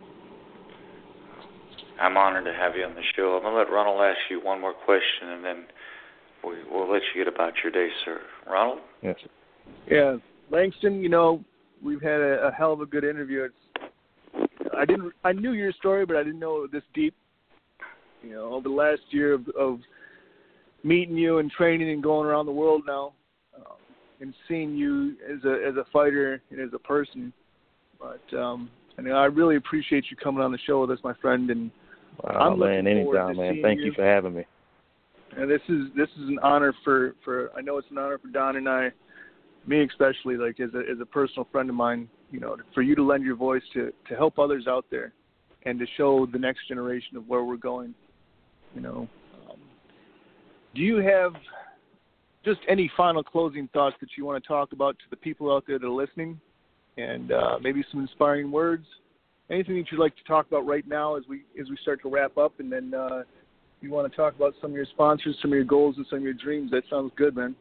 I'm honored to have you on the show. I'm gonna let Ronald ask you one more question, and then we, we'll let you get about your day, sir. Ronald? Yes. Yeah, Langston. You know, we've had a, a hell of a good interview. It's, I didn't. I knew your story, but I didn't know it was this deep. You know, over the last year of, of meeting you and training and going around the world now, um, and seeing you as a as a fighter and as a person. But um, I mean, I really appreciate you coming on the show with us, my friend. And wow, I'm man, looking forward anytime, to man. seeing Thank you. you for having me. And this is this is an honor for, for I know it's an honor for Don and I, me especially, like as a as a personal friend of mine. You know, for you to lend your voice to, to help others out there, and to show the next generation of where we're going. You know, um, do you have just any final closing thoughts that you want to talk about to the people out there that are listening, and uh, maybe some inspiring words? Anything that you'd like to talk about right now as we as we start to wrap up, and then uh, you want to talk about some of your sponsors, some of your goals, and some of your dreams? That sounds good, man.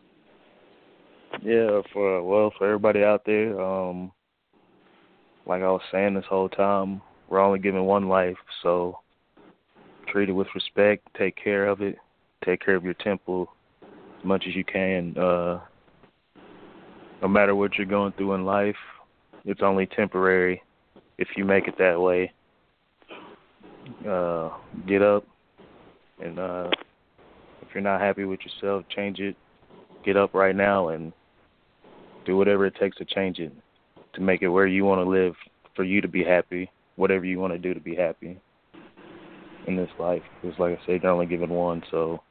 Yeah, for well, for everybody out there, um, like I was saying this whole time, we're only given one life, so treat it with respect, take care of it, take care of your temple as much as you can. Uh, no matter what you're going through in life, it's only temporary if you make it that way. Uh, get up, and uh, if you're not happy with yourself, change it. Get up right now and do whatever it takes to change it, to make it where you want to live, for you to be happy, whatever you want to do to be happy in this life. Because like I said, you're only given one, so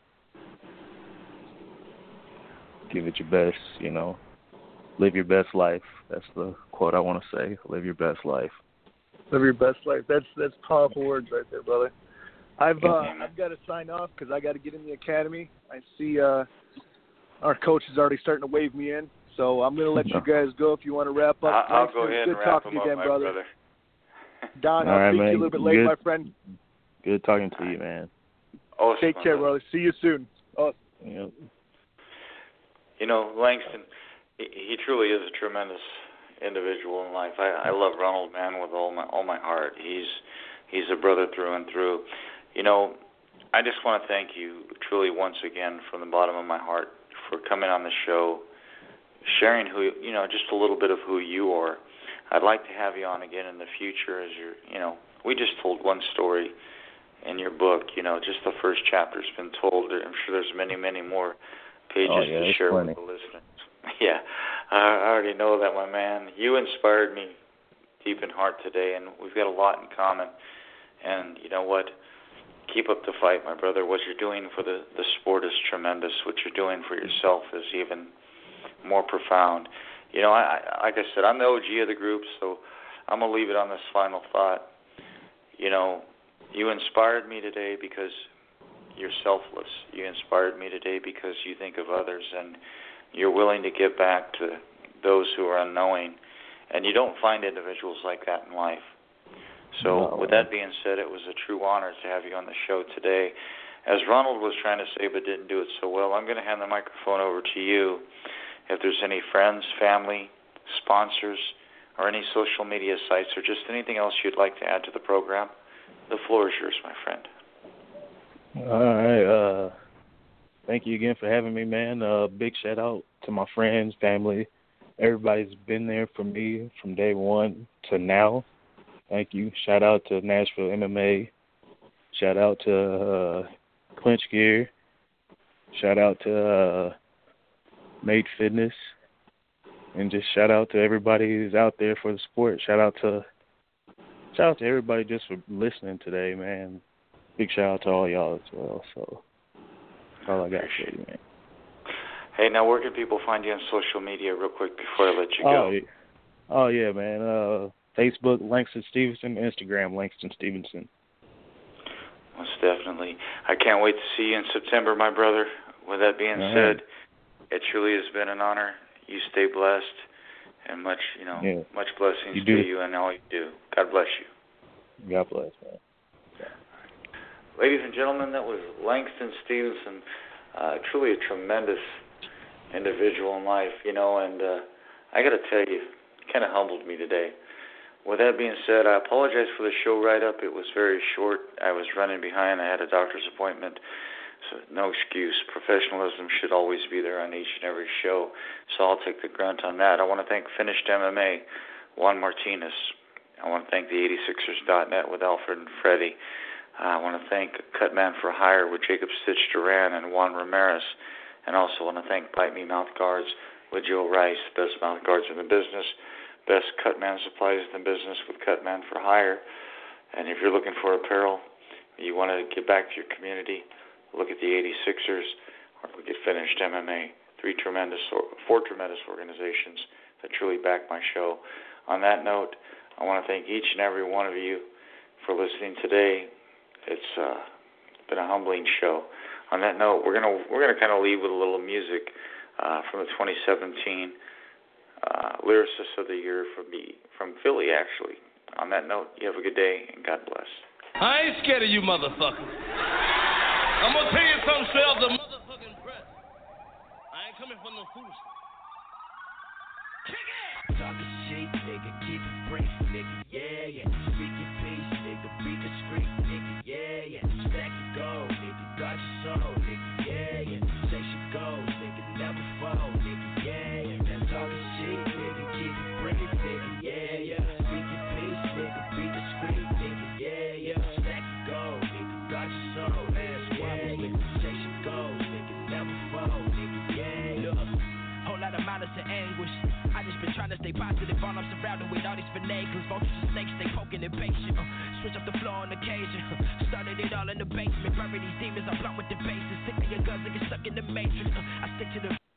give it your best, you know. Live your best life. That's the quote I want to say. Live your best life. Live your best life. That's that's powerful words right there, brother. I've uh, I've got to sign off because I got to get in the academy. I see uh, our coach is already starting to wave me in, so I'm going to let you guys go if you want to wrap up. I'll, I'll go ahead good and wrap talking him to you up, then, my brother. brother. Don, All I'll right, speak man. to you a little bit later, good, my friend. Good talking to you, man. Awesome, Take care, brother. See you soon. Oh. Yep. You know, Langston, he, he truly is a tremendous individual in life. I, I love Ronald, man, with all my all my heart. He's he's a brother through and through. You know, I just want to thank you truly once again from the bottom of my heart for coming on the show, sharing who you know just a little bit of who you are. I'd like to have you on again in the future, as you're you know we just told one story in your book. You know, just the first chapter's been told. I'm sure there's many many more pages oh, yeah, to share plenty. with the listeners. Yeah, I already know that, my man. You inspired me deep in heart today, and we've got a lot in common. And you know what? Keep up the fight, my brother. What you're doing for the, the sport is tremendous. What you're doing for yourself is even more profound. You know, I, I, like I said, I'm the O G of the group, so I'm going to leave it on this final thought. You know, you inspired me today because you're selfless. You inspired me today because you think of others, and you're willing to give back to those who are unknowing. And you don't find individuals like that in life. So no. With that being said, it was a true honor to have you on the show today. As Ronald was trying to say but didn't do it so well, I'm going to hand the microphone over to you. If there's any friends, family, sponsors, or any social media sites, or just anything else you'd like to add to the program, the floor is yours, my friend. All right. Uh, thank you again for having me, man. Uh, big shout out to my friends, family. Everybody's been there for me from day one to now. Thank you. Shout out to Nashville M M A. Shout out to uh, Clinch Gear. Shout out to uh, Made Fitness. And just shout out to everybody who's out there for the sport. Shout out to shout out to everybody just for listening today, man. Big shout out to all y'all as well. So that's all I got for you, man. Hey, now where can people find you on social media real quick before I let you go? Oh, yeah, oh, yeah man. Uh, Facebook, Langston Stevenson. Instagram, Langston Stevenson. Most definitely. I can't wait to see you in September, my brother. With that being uh-huh. said, it truly has been an honor. You stay blessed, and much, you know, yeah. much blessings you to you and all you do. God bless you. God bless, man. Yeah. Ladies and gentlemen, that was Langston Stevenson. Uh, truly a tremendous individual in life, you know, and uh, I got to tell you, it kind of humbled me today. With that being said, I apologize for the show write-up. It was very short. I was running behind. I had a doctor's appointment, so no excuse. Professionalism should always be there on each and every show, so I'll take the grunt on that. I want to thank Finished M M A, Juan Martinez. I want to thank the eighty-sixers dot net with Alfred and Freddie. Uh, I want to thank Cutman for Hire with Jacob Stitch Duran and Juan Ramirez. And also want to thank Bite Me Mouth Guards with Joe Rice, best mouth guards in the business, best Cutman supplies in the business with Cutman for Hire. And if you're looking for apparel, you want to get back to your community, look at the eighty-sixers or look at Finished M M A, three tremendous, four tremendous organizations that truly back my show. On that note, I want to thank each and every one of you for listening today. It's uh, been a humbling show. On that note, we're gonna we're gonna kind of leave with a little music uh, from the twenty seventeen uh, Lyricist of the Year from me from Philly, actually. On that note, you have a good day and God bless. I ain't scared of you, motherfucker. I'm gonna tell you something straight off the motherfucking press. I ain't coming for no foolishness. Kick it! Talking shit, nigga, keep it brief, nigga, yeah, yeah. Speak your peace, nigga, be discreet, nigga, yeah, yeah. Stack your gold, nigga, got your soul, nigga, yeah, yeah. Say she goes, nigga, never fall, nigga, yeah, yeah. That talking shit, nigga, keep it brief, nigga, yeah, yeah. Speak your peace, nigga, be discreet, nigga, yeah, yeah. Stack your gold, nigga, got your soul, nigga, yeah, yeah. Say she goes, nigga, never fall, nigga, yeah, yeah. Whole lot of malice and anguish. I just been trying to stay positive while I'm surrounded with all these finagles. Vultures and snakes, they poking and patient. Uh, switch up the floor on occasion. Uh, started it all in the basement. Bury these demons, I'm blunt with the bases. Sick of your guns, they get stuck in the matrix. Uh, I stick to the